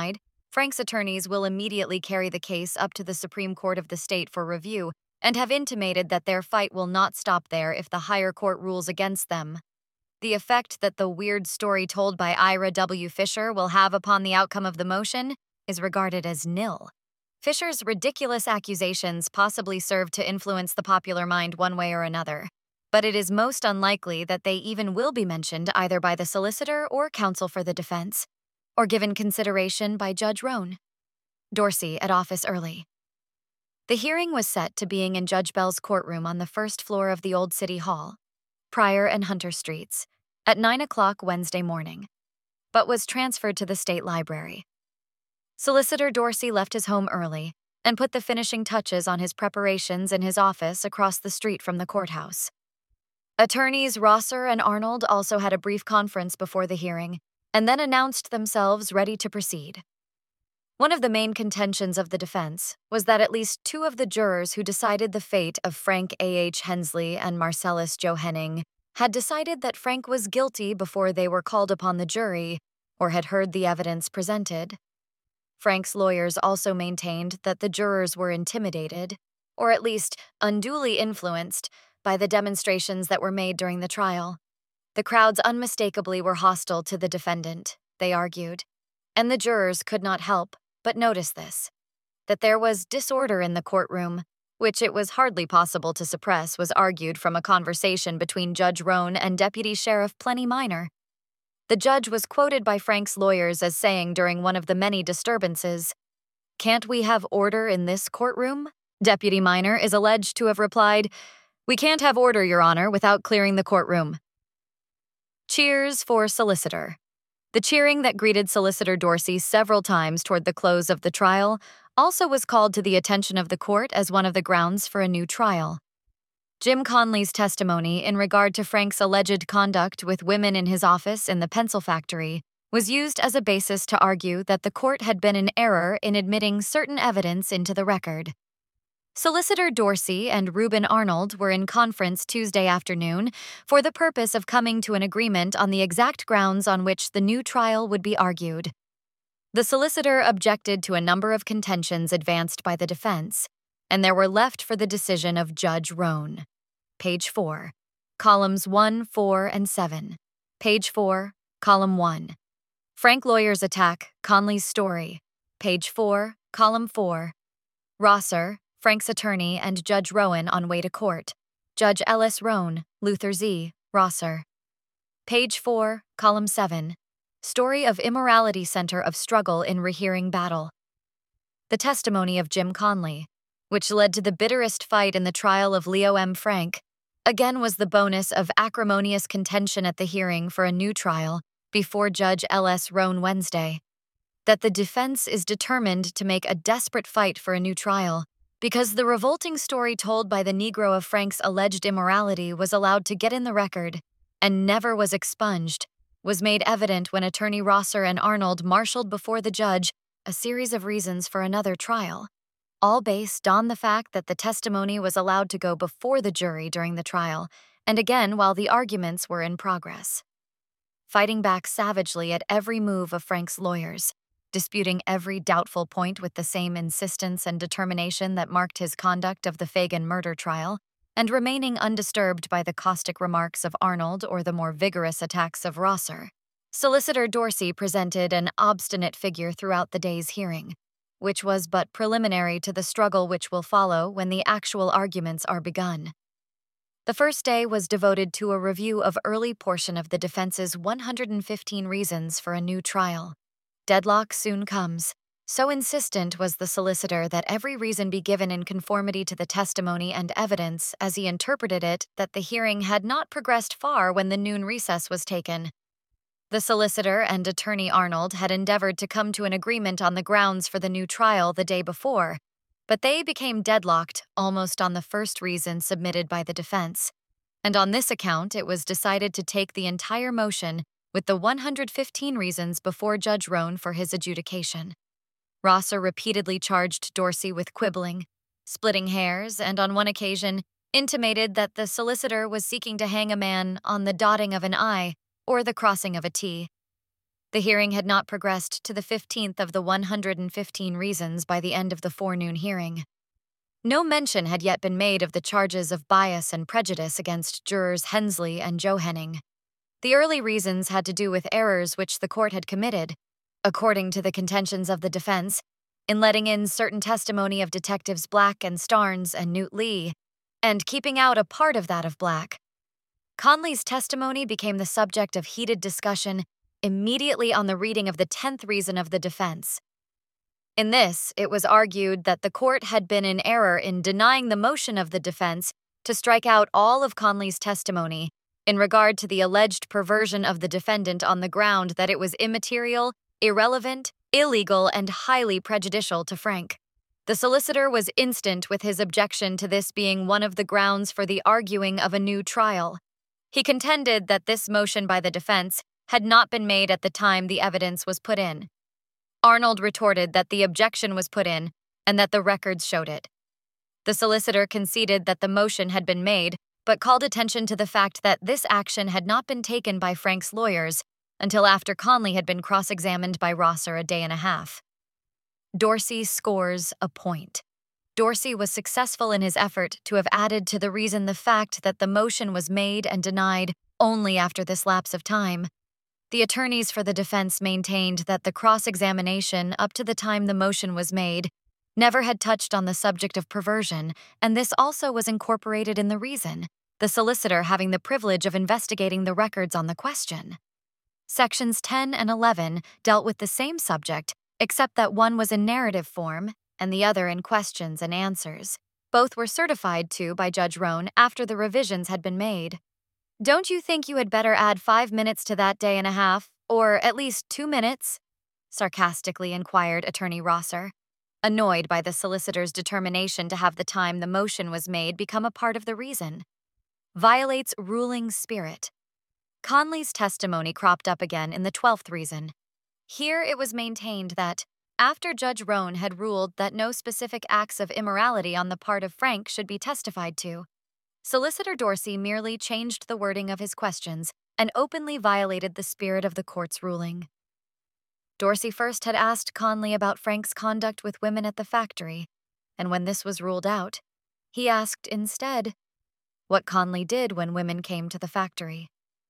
Speaker 1: Frank's attorneys will immediately carry the case up to the Supreme Court of the state for review and have intimated that their fight will not stop there if the higher court rules against them. The effect that the weird story told by Ira W. Fisher will have upon the outcome of the motion is regarded as nil. Fisher's ridiculous accusations possibly serve to influence the popular mind one way or another, but it is most unlikely that they even will be mentioned either by the solicitor or counsel for the defense, or given consideration by Judge Roan. Dorsey at office early. The hearing was set to being in Judge Bell's courtroom on the first floor of the Old City Hall, Pryor and Hunter Streets, at nine o'clock Wednesday morning, but was transferred to the State Library. Solicitor Dorsey left his home early and put the finishing touches on his preparations in his office across the street from the courthouse. Attorneys Rosser and Arnold also had a brief conference before the hearing and then announced themselves ready to proceed. One of the main contentions of the defense was that at least two of the jurors who decided the fate of Frank A H Hensley and Marcellus Joe Henning had decided that Frank was guilty before they were called upon the jury or had heard the evidence presented. Frank's lawyers also maintained that the jurors were intimidated, or at least unduly influenced, by the demonstrations that were made during the trial. The crowds unmistakably were hostile to the defendant, they argued, and the jurors could not help but notice this, that there was disorder in the courtroom, which it was hardly possible to suppress, was argued from a conversation between Judge Roan and Deputy Sheriff Plenty Minor. The judge was quoted by Frank's lawyers as saying during one of the many disturbances, "Can't we have order in this courtroom?" Deputy Minor is alleged to have replied, "We can't have order, Your Honor, without clearing the courtroom." Cheers for Solicitor. The cheering that greeted Solicitor Dorsey several times toward the close of the trial also was called to the attention of the court as one of the grounds for a new trial. Jim Conley's testimony in regard to Frank's alleged conduct with women in his office in the pencil factory was used as a basis to argue that the court had been in error in admitting certain evidence into the record. Solicitor Dorsey and Reuben Arnold were in conference Tuesday afternoon for the purpose of coming to an agreement on the exact grounds on which the new trial would be argued. The solicitor objected to a number of contentions advanced by the defense, and there were left for the decision of Judge Roan. Page four, columns one, four, and seven. Page four, column one. Frank lawyers attack Conley's story. Page four, column four. Rosser, Frank's attorney, and Judge Roan on way to court. Judge Ellis Roan, Luther Z., Rosser. Page four, column seven. Story of Immorality Center of Struggle in Rehearing Battle. The testimony of Jim Conley, which led to the bitterest fight in the trial of Leo M. Frank, again was the bonus of acrimonious contention at the hearing for a new trial before Judge L S Roan Wednesday. That the defense is determined to make a desperate fight for a new trial because the revolting story told by the Negro of Frank's alleged immorality was allowed to get in the record and never was expunged, was made evident when Attorney Rosser and Arnold marshaled before the judge a series of reasons for another trial, all based on the fact that the testimony was allowed to go before the jury during the trial, and again while the arguments were in progress. Fighting back savagely at every move of Frank's lawyers, disputing every doubtful point with the same insistence and determination that marked his conduct of the Fagan murder trial, and remaining undisturbed by the caustic remarks of Arnold or the more vigorous attacks of Rosser. Solicitor Dorsey presented an obstinate figure throughout the day's hearing, which was but preliminary to the struggle which will follow when the actual arguments are begun. The first day was devoted to a review of early portion of the defense's one hundred fifteen reasons for a new trial. Deadlock soon comes. So insistent was the solicitor that every reason be given in conformity to the testimony and evidence as he interpreted it that the hearing had not progressed far when the noon recess was taken. The solicitor and Attorney Arnold had endeavored to come to an agreement on the grounds for the new trial the day before, but they became deadlocked almost on the first reason submitted by the defense, and on this account it was decided to take the entire motion with the one hundred fifteen reasons before Judge Roan for his adjudication. Rosser repeatedly charged Dorsey with quibbling, splitting hairs, and on one occasion intimated that the solicitor was seeking to hang a man on the dotting of an I or the crossing of a T. The hearing had not progressed to the fifteenth of the one hundred fifteen reasons by the end of the forenoon hearing. No mention had yet been made of the charges of bias and prejudice against jurors Hensley and Johanning. The early reasons had to do with errors which the court had committed, according to the contentions of the defense, in letting in certain testimony of Detectives Black and Starnes and Newt Lee, and keeping out a part of that of Black. Conley's testimony became the subject of heated discussion immediately on the reading of the tenth reason of the defense. In this, it was argued that the court had been in error in denying the motion of the defense to strike out all of Conley's testimony in regard to the alleged perversion of the defendant on the ground that it was immaterial, irrelevant, illegal, and highly prejudicial to Frank. The solicitor was instant with his objection to this being one of the grounds for the arguing of a new trial. He contended that this motion by the defense had not been made at the time the evidence was put in. Arnold retorted that the objection was put in and that the records showed it. The solicitor conceded that the motion had been made, but called attention to the fact that this action had not been taken by Frank's lawyers until after Conley had been cross-examined by Rosser a day and a half. Dorsey scores a point. Dorsey was successful in his effort to have added to the reason the fact that the motion was made and denied only after this lapse of time. The attorneys for the defense maintained that the cross-examination up to the time the motion was made never had touched on the subject of perversion, and this also was incorporated in the reason, the solicitor having the privilege of investigating the records on the question. Sections ten and eleven dealt with the same subject, except that one was in narrative form and the other in questions and answers. Both were certified to by Judge Roan after the revisions had been made. "Don't you think you had better add five minutes to that day and a half, or at least two minutes?" sarcastically inquired Attorney Rosser, annoyed by the solicitor's determination to have the time the motion was made become a part of the reason. Violates ruling spirit. Conley's testimony cropped up again in the twelfth reason. Here it was maintained that, after Judge Roan had ruled that no specific acts of immorality on the part of Frank should be testified to, Solicitor Dorsey merely changed the wording of his questions and openly violated the spirit of the court's ruling. Dorsey first had asked Conley about Frank's conduct with women at the factory, and when this was ruled out, he asked instead what Conley did when women came to the factory.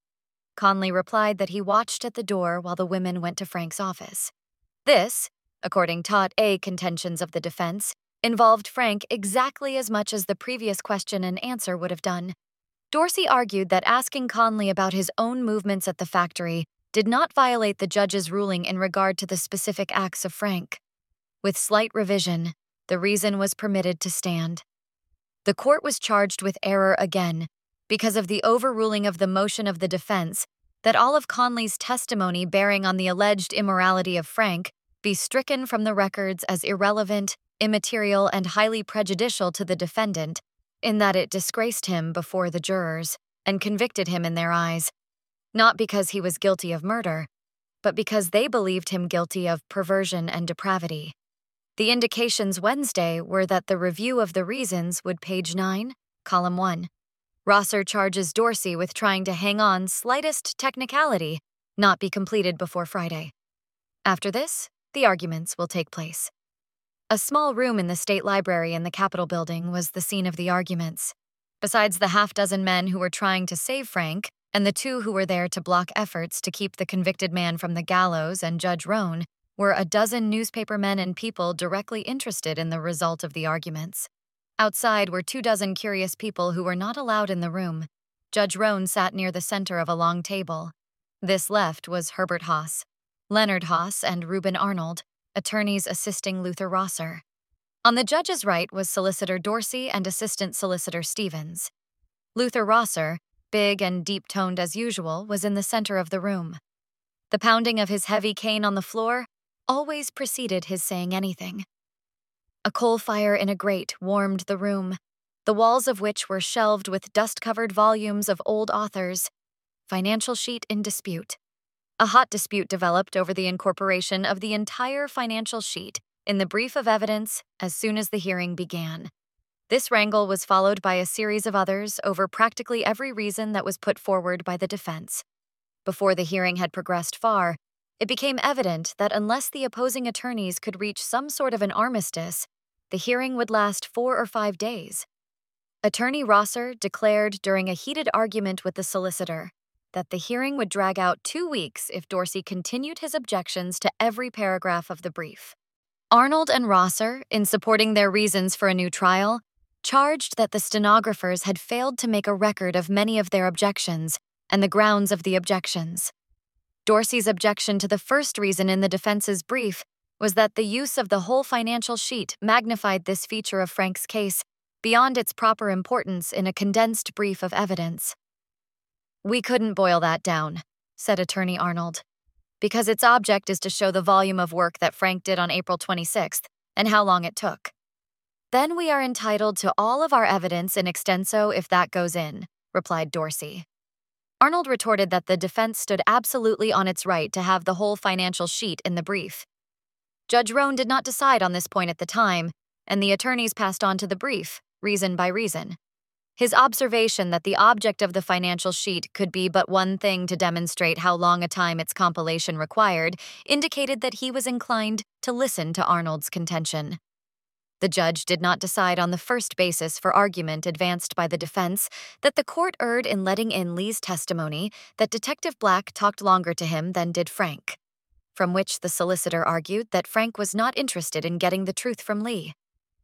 Speaker 1: Conley replied that he watched at the door while the women went to Frank's office. This, according to A contentions of the defense, involved Frank exactly as much as the previous question and answer would have done. Dorsey argued that asking Conley about his own movements at the factory did not violate the judge's ruling in regard to the specific acts of Frank. With slight revision, the reason was permitted to stand. The court was charged with error again because of the overruling of the motion of the defense that all of Conley's testimony bearing on the alleged immorality of Frank be stricken from the records as irrelevant, immaterial, and highly prejudicial to the defendant, in that it disgraced him before the jurors and convicted him in their eyes, not because he was guilty of murder, but because they believed him guilty of perversion and depravity. The indications Wednesday were that the review of the reasons would page nine, column one. Rosser charges Dorsey with trying to hang on slightest technicality, not be completed before Friday. After this, the arguments will take place. A small room in the State Library in the Capitol building was the scene of the arguments. Besides the half-dozen men who were trying to save Frank, and the two who were there to block efforts to keep the convicted man from the gallows and Judge Roan, were a dozen newspaper men and people directly interested in the result of the arguments. Outside were two dozen curious people who were not allowed in the room. Judge Roan sat near the center of a long table. This left was Herbert Haas, Leonard Haas, and Reuben Arnold, attorneys assisting Luther Rosser. On the judge's right was Solicitor Dorsey and Assistant Solicitor Stevens. Luther Rosser, big and deep-toned as usual, was in the center of the room. The pounding of his heavy cane on the floor always preceded his saying anything. A coal fire in a grate warmed the room, the walls of which were shelved with dust-covered volumes of old authors. Financial sheet in dispute. A hot dispute developed over the incorporation of the entire financial sheet in the brief of evidence as soon as the hearing began. This wrangle was followed by a series of others over practically every reason that was put forward by the defense. Before the hearing had progressed far, it became evident that unless the opposing attorneys could reach some sort of an armistice, the hearing would last four or five days. Attorney Rosser declared during a heated argument with the solicitor that the hearing would drag out two weeks if Dorsey continued his objections to every paragraph of the brief. Arnold and Rosser, in supporting their reasons for a new trial, charged that the stenographers had failed to make a record of many of their objections and the grounds of the objections. Dorsey's objection to the first reason in the defense's brief was that the use of the whole financial sheet magnified this feature of Frank's case beyond its proper importance in a condensed brief of evidence. "We couldn't boil that down," said Attorney Arnold, "because its object is to show the volume of work that Frank did on April twenty-sixth and how long it took. Then we are entitled to all of our evidence in extenso if that goes in," replied Dorsey. Arnold retorted that the defense stood absolutely on its right to have the whole financial sheet in the brief. Judge Roan did not decide on this point at the time, and the attorneys passed on to the brief, reason by reason. His observation that the object of the financial sheet could be but one thing to demonstrate how long a time its compilation required indicated that he was inclined to listen to Arnold's contention. The judge did not decide on the first basis for argument advanced by the defense that the court erred in letting in Lee's testimony that Detective Black talked longer to him than did Frank, from which the solicitor argued that Frank was not interested in getting the truth from Lee.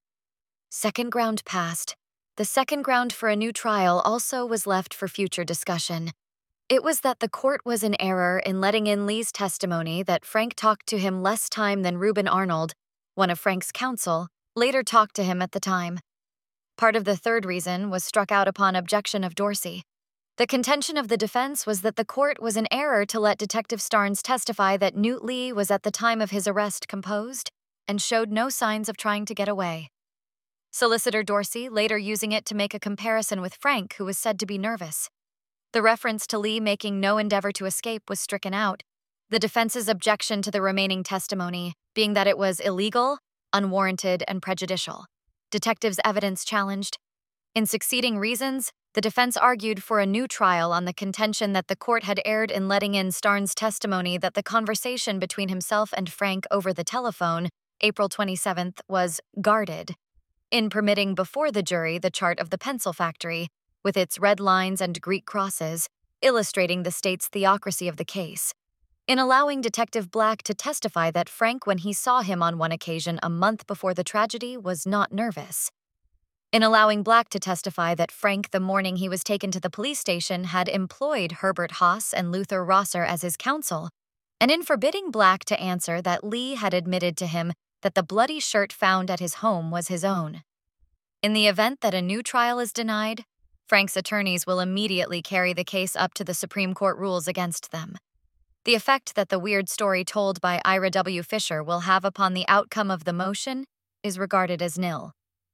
Speaker 1: Second ground passed. The second ground for a new trial also was left for future discussion. It was that the court was in error in letting in Lee's testimony that Frank talked to him less time than Reuben Arnold, one of Frank's counsel, later talked to him at the time. Part of the third reason was struck out upon objection of Dorsey. The contention of the defense was that the court was in error to let Detective Starnes testify that Newt Lee was at the time of his arrest composed and showed no signs of trying to get away. Solicitor Dorsey later using it to make a comparison with Frank, who was said to be nervous. The reference to Lee making no endeavor to escape was stricken out, the defense's objection to the remaining testimony being that it was illegal, unwarranted, and prejudicial. Detectives' evidence challenged. In succeeding reasons, the defense argued for a new trial on the contention that the court had erred in letting in Starnes' testimony that the conversation between himself and Frank over the telephone, April twenty-seventh, was guarded, in permitting before the jury the chart of the pencil factory, with its red lines and Greek crosses, illustrating the state's theocracy of the case, in allowing Detective Black to testify that Frank, when he saw him on one occasion a month before the tragedy, was not nervous, in allowing Black to testify that Frank, the morning he was taken to the police station, had employed Herbert Haas and Luther Rosser as his counsel, and in forbidding Black to answer that Lee had admitted to him that the bloody shirt found at his home was his own. In the event that a new trial is denied, Frank's attorneys will immediately carry the case up to the Supreme Court rules against them. The effect that the weird story told by Ira W. Fisher will have upon the outcome of the motion is regarded as nil.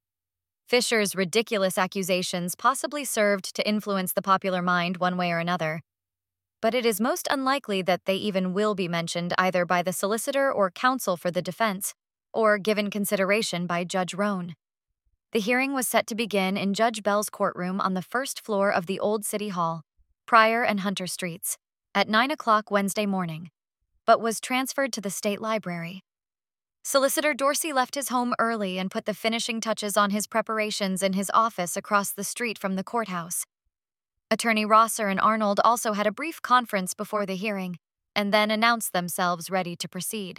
Speaker 1: Fisher's ridiculous accusations possibly served to influence the popular mind one way or another, but it is most unlikely that they even will be mentioned either by the solicitor or counsel for the defense, or given consideration by Judge Roan. The hearing was set to begin in Judge Bell's courtroom on the first floor of the old City Hall, Pryor and Hunter Streets, at nine o'clock Wednesday morning, but was transferred to the State Library. Solicitor Dorsey left his home early and put the finishing touches on his preparations in his office across the street from the courthouse. Attorney Rosser and Arnold also had a brief conference before the hearing, and then announced themselves ready to proceed.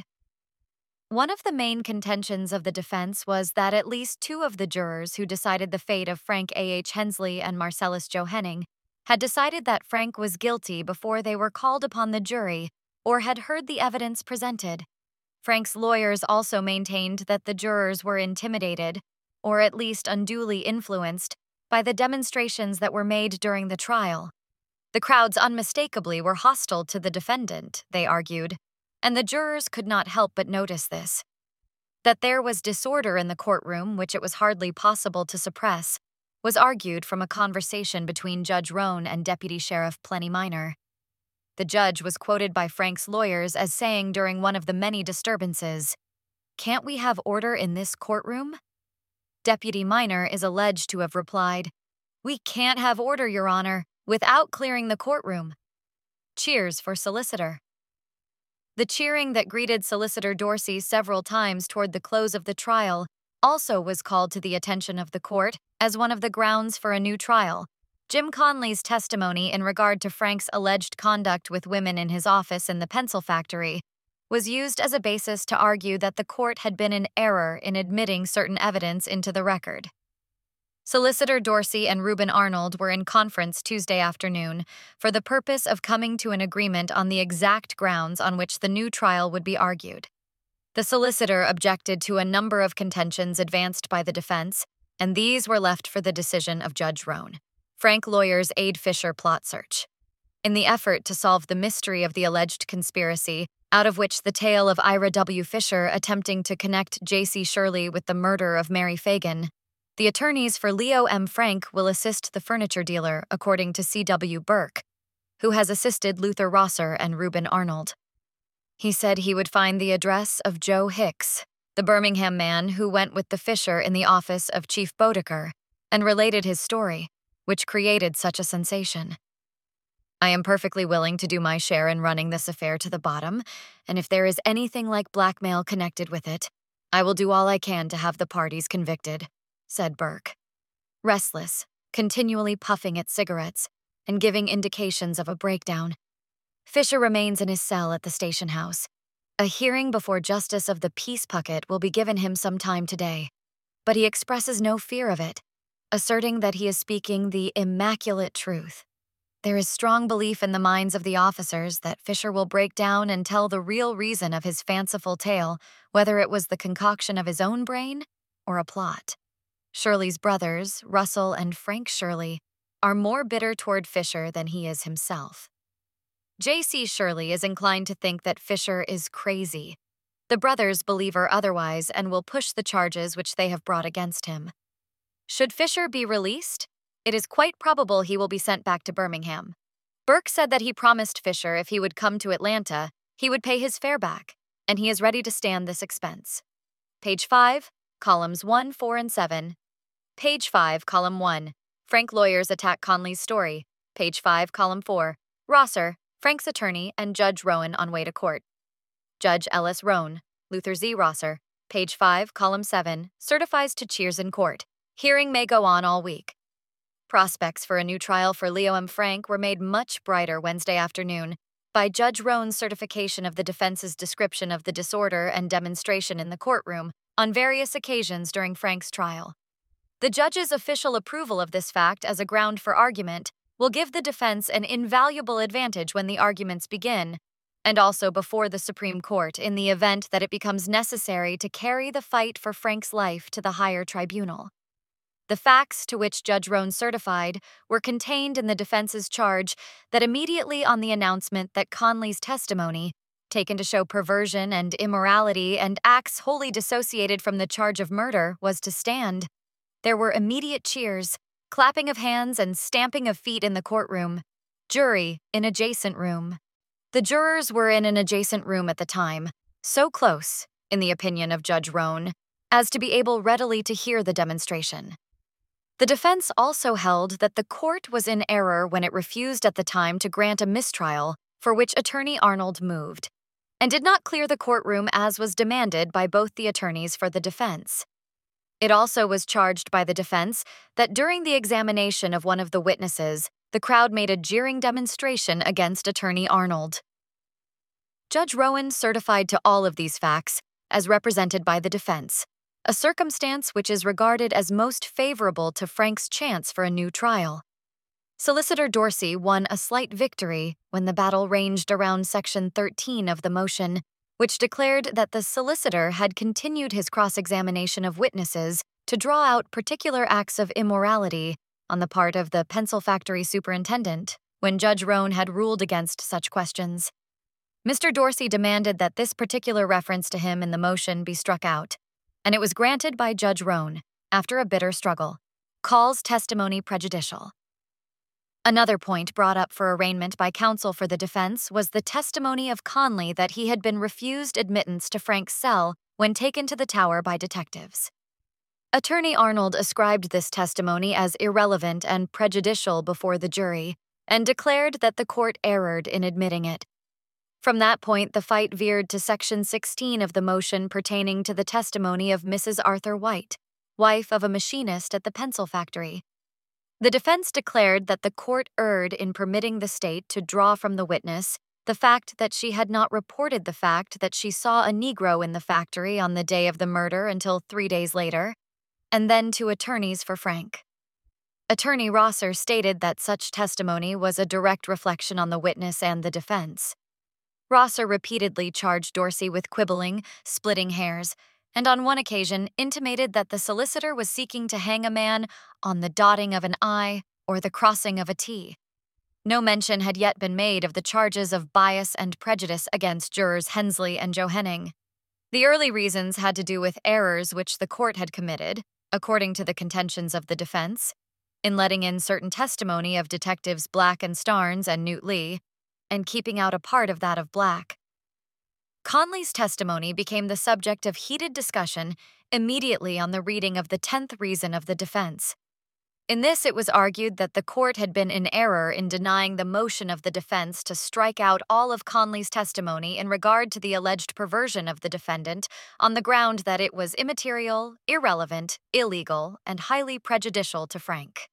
Speaker 1: One of the main contentions of the defense was that at least two of the jurors who decided the fate of Frank A H Hensley and Marcellus Joe Henning had decided that Frank was guilty before they were called upon the jury or had heard the evidence presented. Frank's lawyers also maintained that the jurors were intimidated, or at least unduly influenced, by the demonstrations that were made during the trial. The crowds unmistakably were hostile to the defendant, they argued, and the jurors could not help but notice this. That there was disorder in the courtroom which it was hardly possible to suppress was argued from a conversation between Judge Roan and Deputy Sheriff Plenty Minor. The judge was quoted by Frank's lawyers as saying during one of the many disturbances, "Can't we have order in this courtroom?" Deputy Minor is alleged to have replied, "We can't have order, Your Honor, without clearing the courtroom." Cheers for solicitor. The cheering that greeted Solicitor Dorsey several times toward the close of the trial also was called to the attention of the court as one of the grounds for a new trial. Jim Conley's testimony in regard to Frank's alleged conduct with women in his office in the pencil factory was used as a basis to argue that the court had been in error in admitting certain evidence into the record. Solicitor Dorsey and Reuben Arnold were in conference Tuesday afternoon for the purpose of coming to an agreement on the exact grounds on which the new trial would be argued. The solicitor objected to a number of contentions advanced by the defense, and these were left for the decision of Judge Roan. Frank lawyers aid Fisher plot search. In the effort to solve the mystery of the alleged conspiracy, out of which the tale of Ira W. Fisher attempting to connect J C Shirley with the murder of Mary Fagan, the attorneys for Leo M. Frank will assist the furniture dealer, according to C W Burke, who has assisted Luther Rosser and Reuben Arnold. He said he would find the address of Joe Hicks, the Birmingham man who went with the Fisher in the office of Chief Bodeker, and related his story, which created such a sensation. I am perfectly willing to do my share in running this affair to the bottom, and if there is anything like blackmail connected with it, I will do all I can to have the parties convicted, said Burke. Restless, continually puffing at cigarettes, and giving indications of a breakdown, Fisher remains in his cell at the station house. A hearing before Justice of the Peace Puckett will be given him sometime today, but he expresses no fear of it, asserting that he is speaking the immaculate truth. There is strong belief in the minds of the officers that Fisher will break down and tell the real reason of his fanciful tale, whether it was the concoction of his own brain or a plot. Shirley's brothers, Russell and Frank Shirley, are more bitter toward Fisher than he is himself. J C Shirley is inclined to think that Fisher is crazy. The brothers believe her otherwise and will push the charges which they have brought against him. Should Fisher be released, it is quite probable he will be sent back to Birmingham. Burke said that he promised Fisher if he would come to Atlanta, he would pay his fare back, and he is ready to stand this expense. Page five, columns one, four, and seven. Page five, column one. Frank lawyers attack Conley's story. Page five, column four. Rosser, Frank's attorney, and Judge Roan on way to court. Judge Ellis Roan, Luther Z. Rosser, page five, column seven, certifies to cheers in court. Hearing may go on all week. Prospects for a new trial for Leo M. Frank were made much brighter Wednesday afternoon by Judge Roan's certification of the defense's description of the disorder and demonstration in the courtroom on various occasions during Frank's trial. The judge's official approval of this fact as a ground for argument will give the defense an invaluable advantage when the arguments begin, and also before the Supreme Court in the event that it becomes necessary to carry the fight for Frank's life to the higher tribunal. The facts to which Judge Roan certified were contained in the defense's charge that immediately on the announcement that Conley's testimony, taken to show perversion and immorality and acts wholly dissociated from the charge of murder, was to stand, there were immediate cheers, clapping of hands and stamping of feet in the courtroom. Jury in adjacent room. The jurors were in an adjacent room at the time, so close, in the opinion of Judge Roan, as to be able readily to hear the demonstration. The defense also held that the court was in error when it refused at the time to grant a mistrial for which Attorney Arnold moved, and did not clear the courtroom as was demanded by both the attorneys for the defense. It also was charged by the defense that during the examination of one of the witnesses, the crowd made a jeering demonstration against Attorney Arnold. Judge Roan certified to all of these facts as represented by the defense, a circumstance which is regarded as most favorable to Frank's chance for a new trial. Solicitor Dorsey won a slight victory when the battle ranged around Section thirteen of the motion, which declared that the solicitor had continued his cross-examination of witnesses to draw out particular acts of immorality on the part of the pencil factory superintendent when Judge Roan had ruled against such questions. Mister Dorsey demanded that this particular reference to him in the motion be struck out, and it was granted by Judge Roan after a bitter struggle. Calls testimony prejudicial. Another point brought up for arraignment by counsel for the defense was the testimony of Conley that he had been refused admittance to Frank's cell when taken to the tower by detectives. Attorney Arnold ascribed this testimony as irrelevant and prejudicial before the jury and declared that the court erred in admitting it. From that point, the fight veered to Section sixteen of the motion pertaining to the testimony of Missus Arthur White, wife of a machinist at the pencil factory. The defense declared that the court erred in permitting the state to draw from the witness the fact that she had not reported the fact that she saw a Negro in the factory on the day of the murder until three days later, and then to attorneys for Frank. Attorney Rosser stated that such testimony was a direct reflection on the witness and the defense. Rosser repeatedly charged Dorsey with quibbling, splitting hairs, and on one occasion intimated that the solicitor was seeking to hang a man on the dotting of an I or the crossing of a T. No mention had yet been made of the charges of bias and prejudice against jurors Hensley and Johanning. The early reasons had to do with errors which the court had committed, according to the contentions of the defense, in letting in certain testimony of detectives Black and Starnes and Newt Lee, and keeping out a part of that of Black. Conley's testimony became the subject of heated discussion immediately on the reading of the tenth reason of the defense. In this, it was argued that the court had been in error in denying the motion of the defense to strike out all of Conley's testimony in regard to the alleged perversion of the defendant on the ground that it was immaterial, irrelevant, illegal, and highly prejudicial to Frank.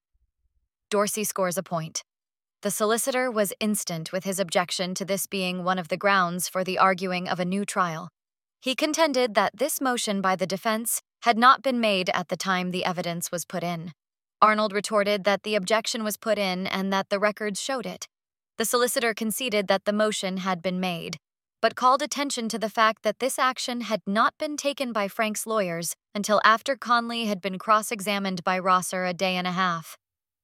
Speaker 1: Dorsey scores a point. The solicitor was instant with his objection to this being one of the grounds for the arguing of a new trial. He contended that this motion by the defense had not been made at the time the evidence was put in. Arnold retorted that the objection was put in and that the records showed it. The solicitor conceded that the motion had been made, but called attention to the fact that this action had not been taken by Frank's lawyers until after Conley had been cross-examined by Rosser a day and a half.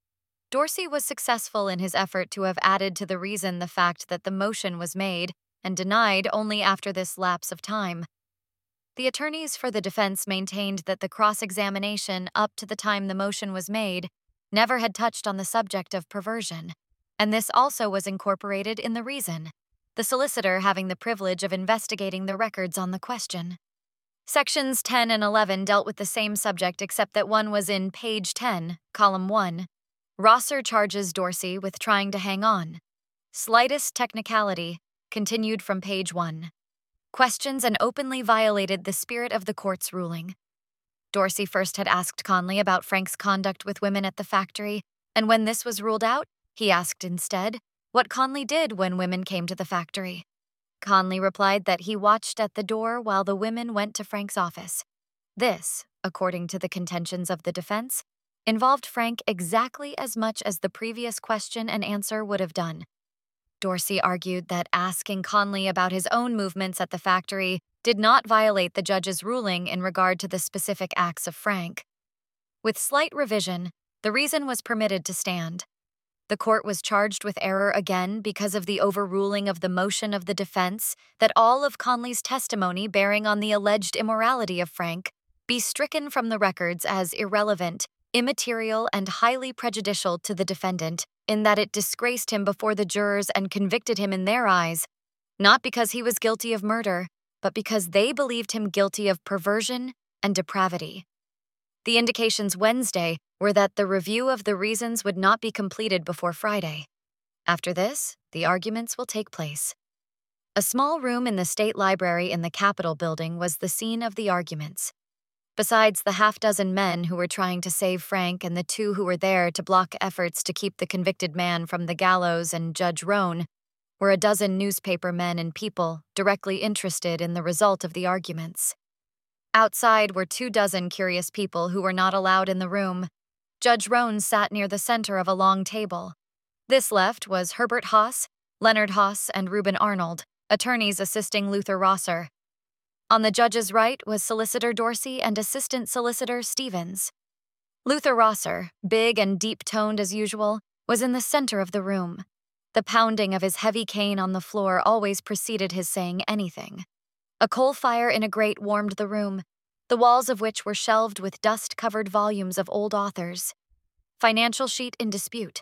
Speaker 1: Dorsey was successful in his effort to have added to the reason the fact that the motion was made and denied only after this lapse of time. The attorneys for the defense maintained that the cross-examination up to the time the motion was made never had touched on the subject of perversion, and this also was incorporated in the reason, the solicitor having the privilege of investigating the records on the question. Sections ten and eleven dealt with the same subject except that one was in page ten, column one. Rosser charges Dorsey with trying to hang on. Slightest technicality, continued from page one. Questions and openly violated the spirit of the court's ruling. Dorsey first had asked Conley about Frank's conduct with women at the factory, and when this was ruled out, he asked instead what Conley did when women came to the factory. Conley replied that he watched at the door while the women went to Frank's office. This, according to the contentions of the defense, involved Frank exactly as much as the previous question and answer would have done. Dorsey argued that asking Conley about his own movements at the factory did not violate the judge's ruling in regard to the specific acts of Frank. With slight revision, the reason was permitted to stand. The court was charged with error again because of the overruling of the motion of the defense that all of Conley's testimony bearing on the alleged immorality of Frank be stricken from the records as irrelevant, immaterial, and highly prejudicial to the defendant, in that it disgraced him before the jurors and convicted him in their eyes, not because he was guilty of murder, but because they believed him guilty of perversion and depravity. The indications Wednesday were that the review of the reasons would not be completed before Friday. After this, the arguments will take place. A small room in the State Library in the Capitol building was the scene of the arguments. Besides the half-dozen men who were trying to save Frank and the two who were there to block efforts to keep the convicted man from the gallows and Judge Roan, were a dozen newspaper men and people directly interested in the result of the arguments. Outside were two dozen curious people who were not allowed in the room. Judge Roan sat near the center of a long table. This left was Herbert Haas, Leonard Haas, and Reuben Arnold, attorneys assisting Luther Rosser. On the judge's right was Solicitor Dorsey and Assistant Solicitor Stevens. Luther Rosser, big and deep-toned as usual, was in the center of the room. The pounding of his heavy cane on the floor always preceded his saying anything. A coal fire in a grate warmed the room, the walls of which were shelved with dust-covered volumes of old authors. Financial sheet in dispute.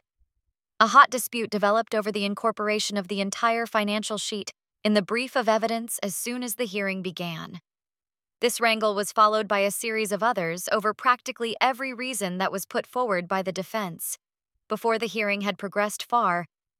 Speaker 1: A hot dispute developed over the incorporation of the entire financial sheet in the brief of evidence as soon as the hearing began. This wrangle was followed by a series of others over practically every reason that was put forward by the defense. Before the hearing had progressed far,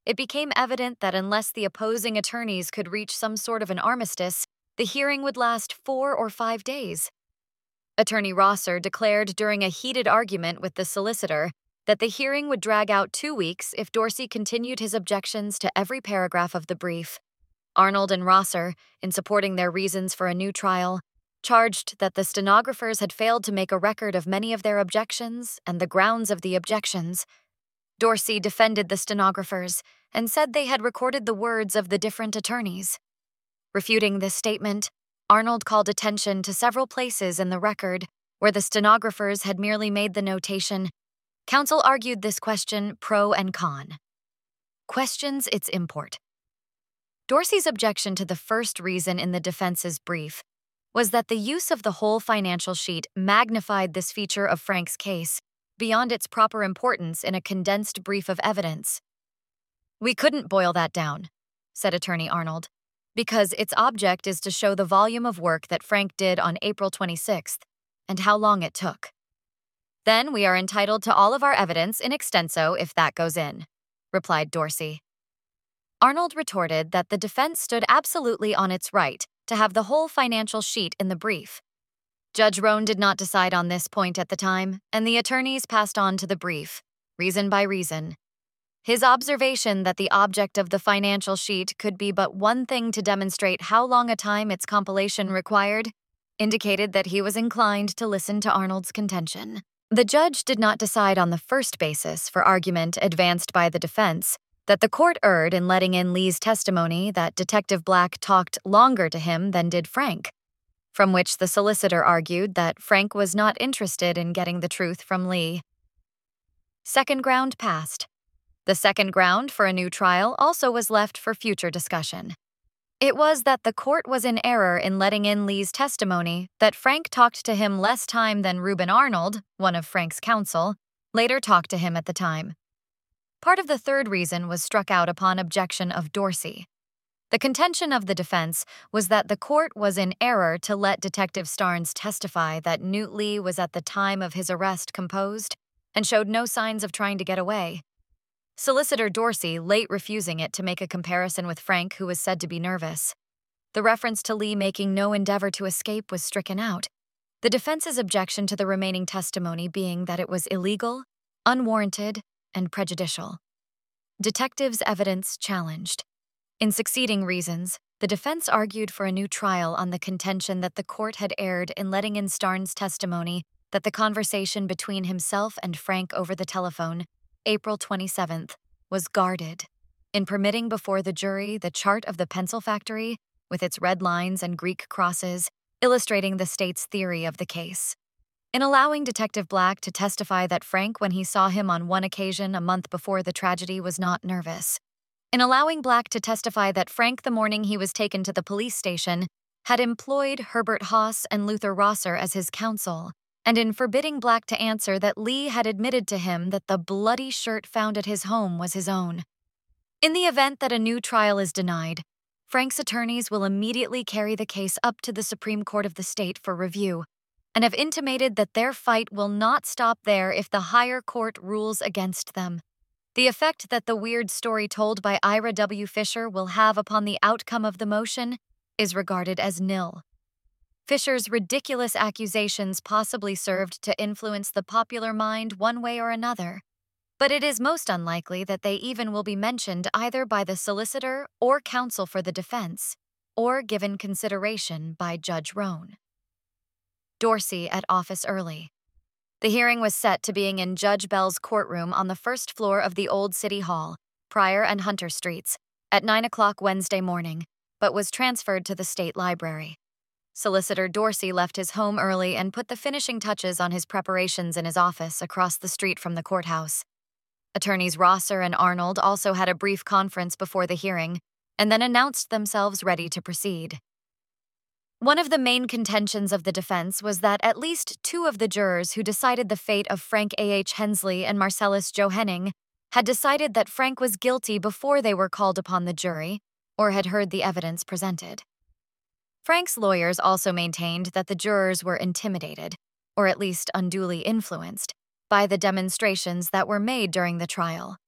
Speaker 1: it became evident that unless the opposing attorneys could reach some sort of an armistice, the hearing would last four or five days. Attorney Rosser declared during a heated argument with the solicitor that the hearing would drag out two weeks if Dorsey continued his objections to every paragraph of the brief. Arnold and Rosser, in supporting their reasons for a new trial, charged that the stenographers had failed to make a record of many of their objections and the grounds of the objections. Dorsey defended the stenographers and said they had recorded the words of the different attorneys. Refuting this statement, Arnold called attention to several places in the record where the stenographers had merely made the notation. Counsel argued this question pro and con. Questions its import. Dorsey's objection to the first reason in the defense's brief was that the use of the whole financial sheet magnified this feature of Frank's case beyond its proper importance in a condensed brief of evidence. "We couldn't boil that down," said Attorney Arnold, "because its object is to show the volume of work that Frank did on April twenty-sixth and how long it took. Then we are entitled to all of our evidence in extenso if that goes in," replied Dorsey. Arnold retorted that the defense stood absolutely on its right to have the whole financial sheet in the brief. Judge Roan did not decide on this point at the time, and the attorneys passed on to the brief, reason by reason. His observation that the object of the financial sheet could be but one thing to demonstrate how long a time its compilation required indicated that he was inclined to listen to Arnold's contention. The judge did not decide on the first basis for argument advanced by the defense, that the court erred in letting in Lee's testimony that Detective Black talked longer to him than did Frank, from which the solicitor argued that Frank was not interested in getting the truth from Lee. Second ground passed. The second ground for a new trial also was left for future discussion. It was that the court was in error in letting in Lee's testimony that Frank talked to him less time than Reuben Arnold, one of Frank's counsel, later talked to him at the time. Part of the third reason was struck out upon objection of Dorsey. The contention of the defense was that the court was in error to let Detective Starnes testify that Newt Lee was at the time of his arrest composed and showed no signs of trying to get away. Solicitor Dorsey late refusing it to make a comparison with Frank, who was said to be nervous. The reference to Lee making no endeavor to escape was stricken out, the defense's objection to the remaining testimony being that it was illegal, unwarranted, and prejudicial. Detectives' evidence challenged. In succeeding reasons, the defense argued for a new trial on the contention that the court had erred in letting in Starnes' testimony that the conversation between himself and Frank over the telephone, April twenty-seventh, was guarded, in permitting before the jury the chart of the pencil factory with its red lines and Greek crosses, illustrating the state's theory of the case. In allowing Detective Black to testify that Frank, when he saw him on one occasion a month before the tragedy, was not nervous. In allowing Black to testify that Frank, the morning he was taken to the police station, had employed Herbert Haas and Luther Rosser as his counsel, and in forbidding Black to answer that Lee had admitted to him that the bloody shirt found at his home was his own. In the event that a new trial is denied, Frank's attorneys will immediately carry the case up to the Supreme Court of the state for review, and have intimated that their fight will not stop there if the higher court rules against them. The effect that the weird story told by Ira W. Fisher will have upon the outcome of the motion is regarded as nil. Fisher's ridiculous accusations possibly served to influence the popular mind one way or another, but it is most unlikely that they even will be mentioned either by the solicitor or counsel for the defense, or given consideration by Judge Roan. Dorsey at office early. The hearing was set to being in Judge Bell's courtroom on the first floor of the old City Hall, Pryor and Hunter Streets, at nine o'clock Wednesday morning, but was transferred to the State Library. Solicitor Dorsey left his home early and put the finishing touches on his preparations in his office across the street from the courthouse. Attorneys Rosser and Arnold also had a brief conference before the hearing, and then announced themselves ready to proceed. One of the main contentions of the defense was that at least two of the jurors who decided the fate of Frank A H. Hensley and Marcellus Joe Henning had decided that Frank was guilty before they were called upon the jury or had heard the evidence presented. Frank's lawyers also maintained that the jurors were intimidated, or at least unduly influenced, by the demonstrations that were made during the trial.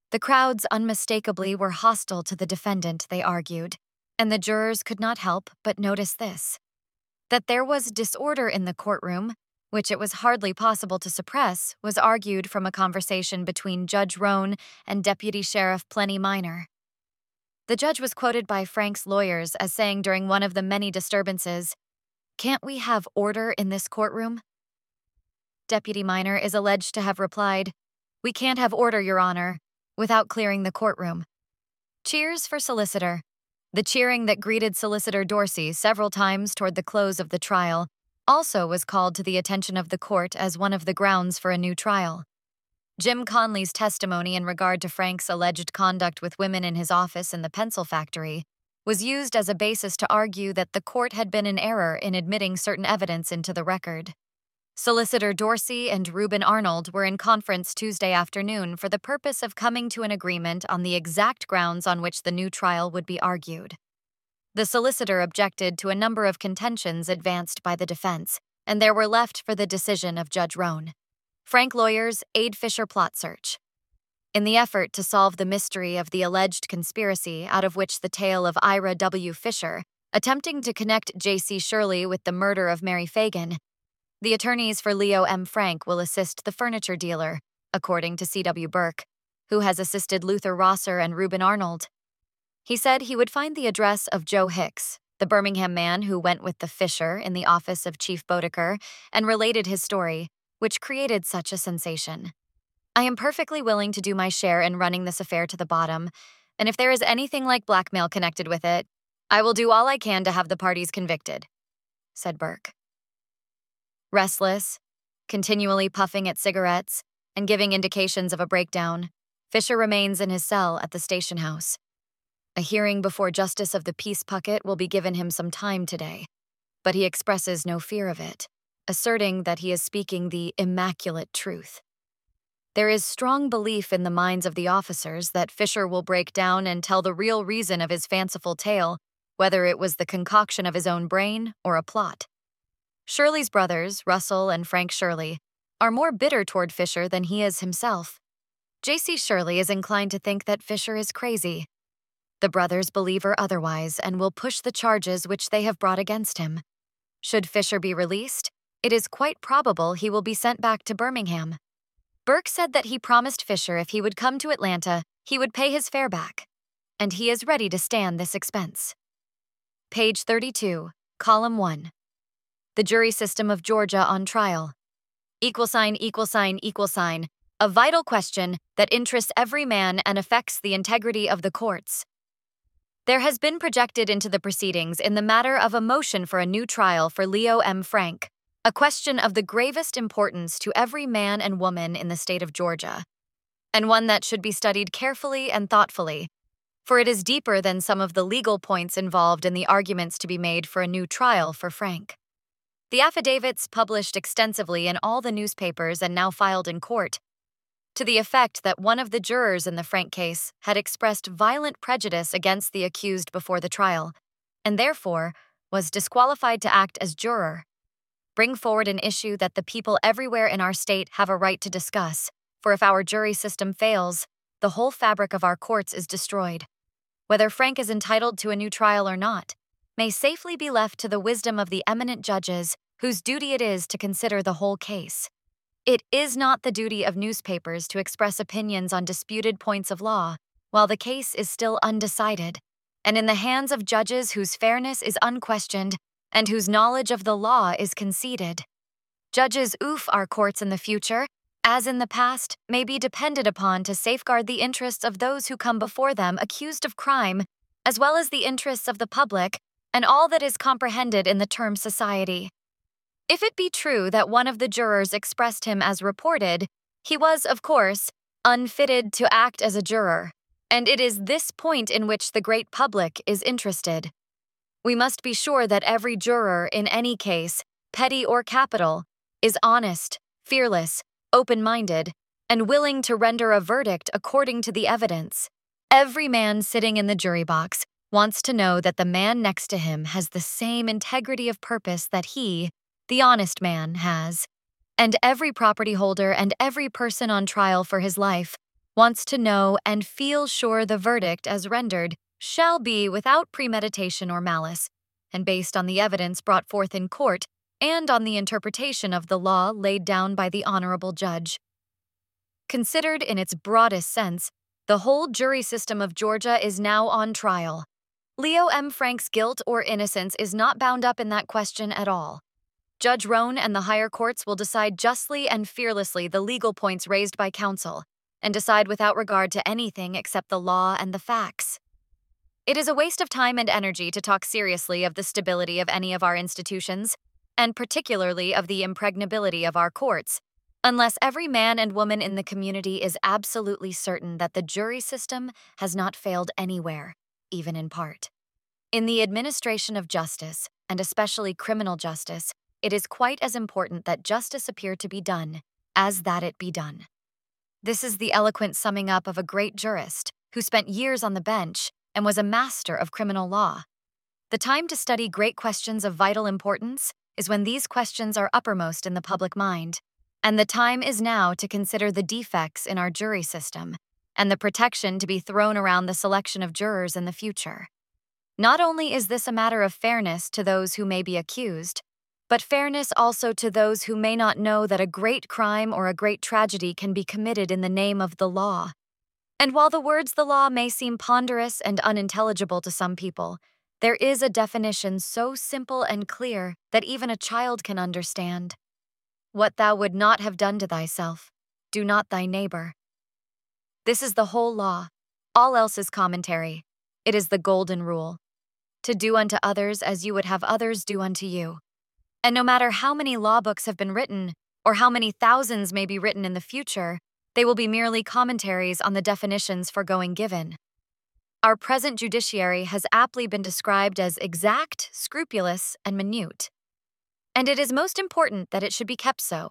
Speaker 1: The crowds unmistakably were hostile to the defendant, they argued, and the jurors could not help but notice this: that there was disorder in the courtroom, which it was hardly possible to suppress, was argued from a conversation between Judge Roan and Deputy Sheriff Plenty Minor. The judge was quoted by Frank's lawyers as saying during one of the many disturbances, "Can't we have order in this courtroom?" Deputy Minor is alleged to have replied, "We can't have order, Your Honor," without clearing the courtroom. Cheers for Solicitor. The cheering that greeted Solicitor Dorsey several times toward the close of the trial also was called to the attention of the court as one of the grounds for a new trial. Jim Conley's testimony in regard to Frank's alleged conduct with women in his office in the pencil factory was used as a basis to argue that the court had been in error in admitting certain evidence into the record. Solicitor Dorsey and Reuben Arnold were in conference Tuesday afternoon for the purpose of coming to an agreement on the exact grounds on which the new trial would be argued. The solicitor objected to a number of contentions advanced by the defense, and there were left for the decision of Judge Roan. Frank lawyers aid Fisher plot search. In the effort to solve the mystery of the alleged conspiracy out of which the tale of Ira W. Fisher, attempting to connect J C Shirley with the murder of Mary Fagan, the attorneys for Leo M. Frank will assist the furniture dealer, according to C W Burke, who has assisted Luther Rosser and Reuben Arnold. He said he would find the address of Joe Hicks, the Birmingham man who went with the Fisher in the office of Chief Bodeker and related his story, which created such a sensation. I am perfectly willing to do my share in running this affair to the bottom, and if there is anything like blackmail connected with it, I will do all I can to have the parties convicted," said Burke. Restless, continually puffing at cigarettes, and giving indications of a breakdown, Fisher remains in his cell at the station house. A hearing before Justice of the Peace Puckett will be given him some time today, but he expresses no fear of it, asserting that he is speaking the immaculate truth. There is strong belief in the minds of the officers that Fisher will break down and tell the real reason of his fanciful tale, whether it was the concoction of his own brain or a plot. Shirley's brothers, Russell and Frank Shirley, are more bitter toward Fisher than he is himself. J C Shirley is inclined to think that Fisher is crazy. The brothers believe her otherwise and will push the charges which they have brought against him. Should Fisher be released, it is quite probable he will be sent back to Birmingham. Burke said that he promised Fisher if he would come to Atlanta, he would pay his fare back, and he is ready to stand this expense. Page thirty-two, column one. The jury system of Georgia on trial. Equal sign, equal sign, equal sign. A vital question that interests every man and affects the integrity of the courts. There has been projected into the proceedings in the matter of a motion for a new trial for Leo M. Frank, a question of the gravest importance to every man and woman in the state of Georgia, and one that should be studied carefully and thoughtfully, for it is deeper than some of the legal points involved in the arguments to be made for a new trial for Frank. The affidavits published extensively in all the newspapers and now filed in court, to the effect that one of the jurors in the Frank case had expressed violent prejudice against the accused before the trial, and therefore was disqualified to act as juror, bring forward an issue that the people everywhere in our state have a right to discuss, for if our jury system fails, the whole fabric of our courts is destroyed. Whether Frank is entitled to a new trial or not, may safely be left to the wisdom of the eminent judges whose duty it is to consider the whole case. It is not the duty of newspapers to express opinions on disputed points of law while the case is still undecided, and in the hands of judges whose fairness is unquestioned and whose knowledge of the law is conceded. Judges oof our courts in the future, as in the past, may be depended upon to safeguard the interests of those who come before them accused of crime, as well as the interests of the public and all that is comprehended in the term society. If it be true that one of the jurors expressed him as reported, he was, of course, unfitted to act as a juror, and it is this point in which the great public is interested. We must be sure that every juror in any case, petty or capital, is honest, fearless, open-minded, and willing to render a verdict according to the evidence. Every man sitting in the jury box wants to know that the man next to him has the same integrity of purpose that he, the honest man, has, and every property holder and every person on trial for his life wants to know and feel sure the verdict as rendered shall be without premeditation or malice, and based on the evidence brought forth in court and on the interpretation of the law laid down by the honorable judge. Considered in its broadest sense, the whole jury system of Georgia is now on trial. Leo M. Frank's guilt or innocence is not bound up in that question at all. Judge Roan and the higher courts will decide justly and fearlessly the legal points raised by counsel, and decide without regard to anything except the law and the facts. It is a waste of time and energy to talk seriously of the stability of any of our institutions, and particularly of the impregnability of our courts, unless every man and woman in the community is absolutely certain that the jury system has not failed anywhere, even in part. In the administration of justice, and especially criminal justice, it is quite as important that justice appear to be done as that it be done. This is the eloquent summing up of a great jurist who spent years on the bench and was a master of criminal law. The time to study great questions of vital importance is when these questions are uppermost in the public mind, and the time is now to consider the defects in our jury system and the protection to be thrown around the selection of jurors in the future. Not only is this a matter of fairness to those who may be accused, but fairness also to those who may not know that a great crime or a great tragedy can be committed in the name of the law. And while the words the law may seem ponderous and unintelligible to some people, there is a definition so simple and clear that even a child can understand. What thou would not have done to thyself, do not thy neighbor. This is the whole law. All else is commentary. It is the golden rule. To do unto others as you would have others do unto you. And no matter how many law books have been written, or how many thousands may be written in the future, they will be merely commentaries on the definitions foregoing given. Our present judiciary has aptly been described as exact, scrupulous, and minute. And it is most important that it should be kept so.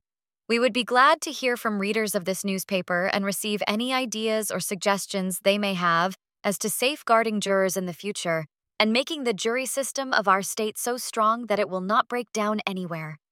Speaker 1: We would be glad to hear from readers of this newspaper and receive any ideas or suggestions they may have as to safeguarding jurors in the future and making the jury system of our state so strong that it will not break down anywhere.